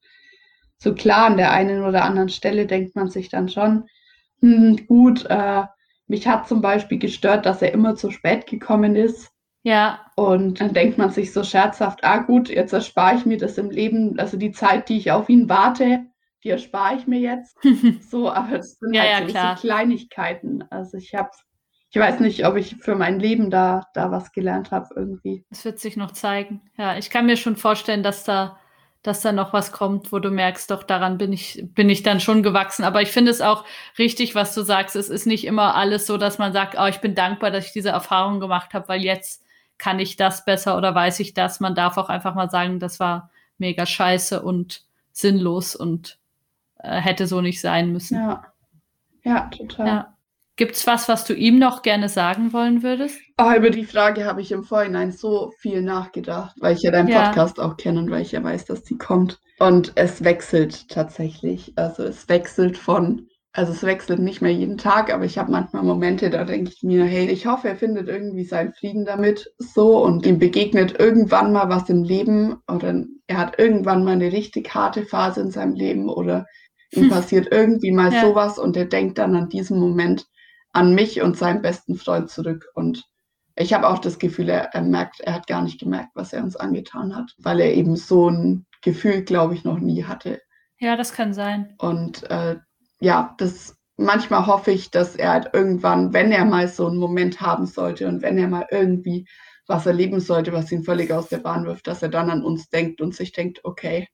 So klar, an der einen oder anderen Stelle denkt man sich dann schon, hm, gut, äh, mich hat zum Beispiel gestört, dass er immer zu spät gekommen ist. Ja. Und dann denkt man sich so scherzhaft, ah gut, jetzt erspare ich mir das im Leben, also die Zeit, die ich auf ihn warte, die erspare ich mir jetzt. So, aber das sind Ja, halt ja, so, klar. so Kleinigkeiten. Also ich habe, ich weiß nicht, ob ich für mein Leben da, da was gelernt habe irgendwie. Das wird sich noch zeigen. Ja, ich kann mir schon vorstellen, dass da, dass da noch was kommt, wo du merkst, doch daran bin ich, bin ich dann schon gewachsen. Aber ich finde es auch richtig, was du sagst. Es ist nicht immer alles so, dass man sagt, oh, ich bin dankbar, dass ich diese Erfahrung gemacht habe, weil jetzt kann ich das besser oder weiß ich das. Man darf auch einfach mal sagen, das war mega scheiße und sinnlos und äh, hätte so nicht sein müssen. Ja, ja, total. Ja. Gibt's was, was du ihm noch gerne sagen wollen würdest? Oh, über die Frage habe ich im Vorhinein so viel nachgedacht, weil ich ja deinen Ja. Podcast auch kenne und weil ich ja weiß, dass die kommt. Und es wechselt tatsächlich. Also es wechselt von, also es wechselt nicht mehr jeden Tag, aber ich habe manchmal Momente, da denke ich mir, hey, ich hoffe, er findet irgendwie seinen Frieden damit so und ihm begegnet irgendwann mal was im Leben oder er hat irgendwann mal eine richtig harte Phase in seinem Leben oder ihm passiert irgendwie mal Ja. sowas und er denkt dann an diesen Moment an mich und seinen besten Freund zurück. Und ich habe auch das Gefühl, er, er merkt, er hat gar nicht gemerkt, was er uns angetan hat, weil er eben so ein Gefühl, glaube ich, noch nie hatte. Ja, das kann sein. Und äh, ja, das manchmal hoffe ich, dass er halt irgendwann, wenn er mal so einen Moment haben sollte und wenn er mal irgendwie was erleben sollte, was ihn völlig aus der Bahn wirft, dass er dann an uns denkt und sich denkt, okay,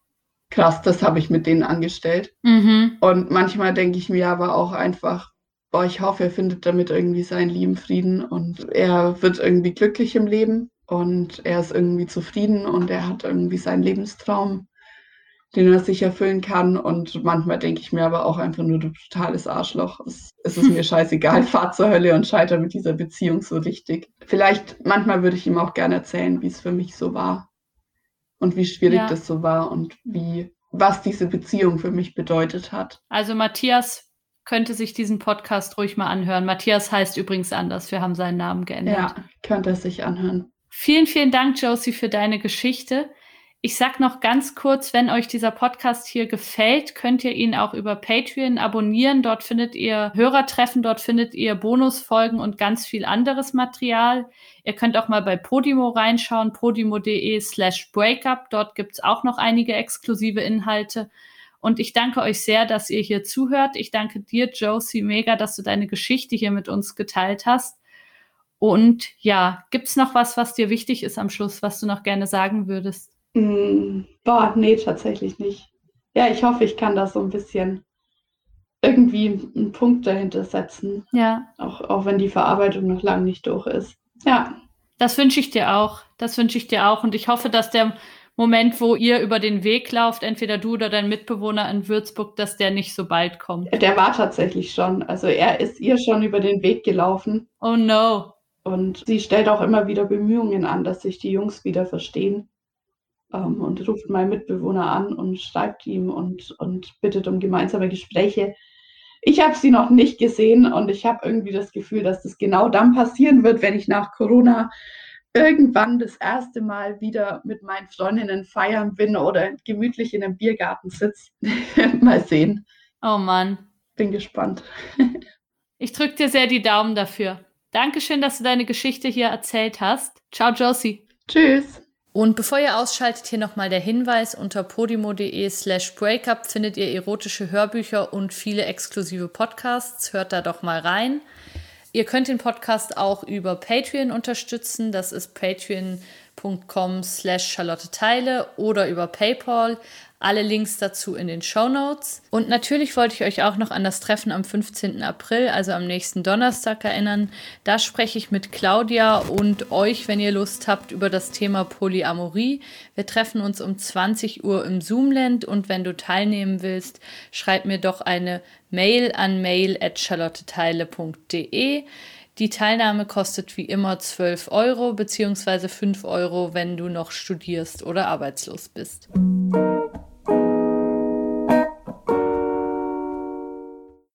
krass, das habe ich mit denen angestellt. Mhm. Und manchmal denke ich mir aber auch einfach, boah, ich hoffe, er findet damit irgendwie seinen lieben Frieden und er wird irgendwie glücklich im Leben und er ist irgendwie zufrieden und er hat irgendwie seinen Lebenstraum, den er sich erfüllen kann. Und manchmal denke ich mir aber auch einfach nur, du totales Arschloch. Es, es ist mir scheißegal, fahr zur Hölle und scheiter mit dieser Beziehung so richtig. Vielleicht, manchmal würde ich ihm auch gerne erzählen, wie es für mich so war und wie schwierig Ja. das so war und wie, was diese Beziehung für mich bedeutet hat. Also Matthias könnte sich diesen Podcast ruhig mal anhören. Matthias heißt übrigens anders. Wir haben seinen Namen geändert. Ja, könnte es sich anhören. Vielen, vielen Dank, Josie, für deine Geschichte. Ich sag noch ganz kurz, wenn euch dieser Podcast hier gefällt, könnt ihr ihn auch über Patreon abonnieren. Dort findet ihr Hörertreffen, dort findet ihr Bonusfolgen und ganz viel anderes Material. Ihr könnt auch mal bei Podimo reinschauen, podimo.de slash breakup. Dort gibt's auch noch einige exklusive Inhalte. Und ich danke euch sehr, dass ihr hier zuhört. Ich danke dir, Josie, mega, dass du deine Geschichte hier mit uns geteilt hast. Und ja, gibt's noch was, was dir wichtig ist am Schluss, was du noch gerne sagen würdest? Mm, boah, nee, tatsächlich nicht. Ja, ich hoffe, ich kann da so ein bisschen irgendwie einen Punkt dahinter setzen. Ja. Auch, auch wenn die Verarbeitung noch lange nicht durch ist. Ja. Das wünsche ich dir auch. Das wünsche ich dir auch. Und ich hoffe, dass der Moment, wo ihr über den Weg lauft, entweder du oder dein Mitbewohner in Würzburg, dass der nicht so bald kommt. Der war tatsächlich schon. Also er ist ihr schon über den Weg gelaufen. Oh no. Und sie stellt auch immer wieder Bemühungen an, dass sich die Jungs wieder verstehen. Um, und ruft meinen Mitbewohner an und schreibt ihm und, und bittet um gemeinsame Gespräche. Ich habe sie noch nicht gesehen und ich habe irgendwie das Gefühl, dass das genau dann passieren wird, wenn ich nach Corona irgendwann das erste Mal wieder mit meinen Freundinnen feiern bin oder gemütlich in einem Biergarten sitze. Mal sehen. Oh Mann. Bin gespannt. Ich drücke dir sehr die Daumen dafür. Dankeschön, dass du deine Geschichte hier erzählt hast. Ciao, Josie. Tschüss. Und bevor ihr ausschaltet, hier nochmal der Hinweis, unter podimo.de slash breakup findet ihr erotische Hörbücher und viele exklusive Podcasts. Hört da doch mal rein. Ihr könnt den Podcast auch über Patreon unterstützen. Das ist patreon.com slash Charlotte Theile oder über PayPal. Alle Links dazu in den Shownotes. Und natürlich wollte ich euch auch noch an das Treffen am fünfzehnten April, also am nächsten Donnerstag, erinnern. Da spreche ich mit Claudia und euch, wenn ihr Lust habt, über das Thema Polyamorie. Wir treffen uns um zwanzig Uhr im Zoomland und wenn du teilnehmen willst, schreib mir doch eine Mail an mail at charlottetheile punkt de. Die Teilnahme kostet wie immer zwölf Euro beziehungsweise fünf Euro, wenn du noch studierst oder arbeitslos bist.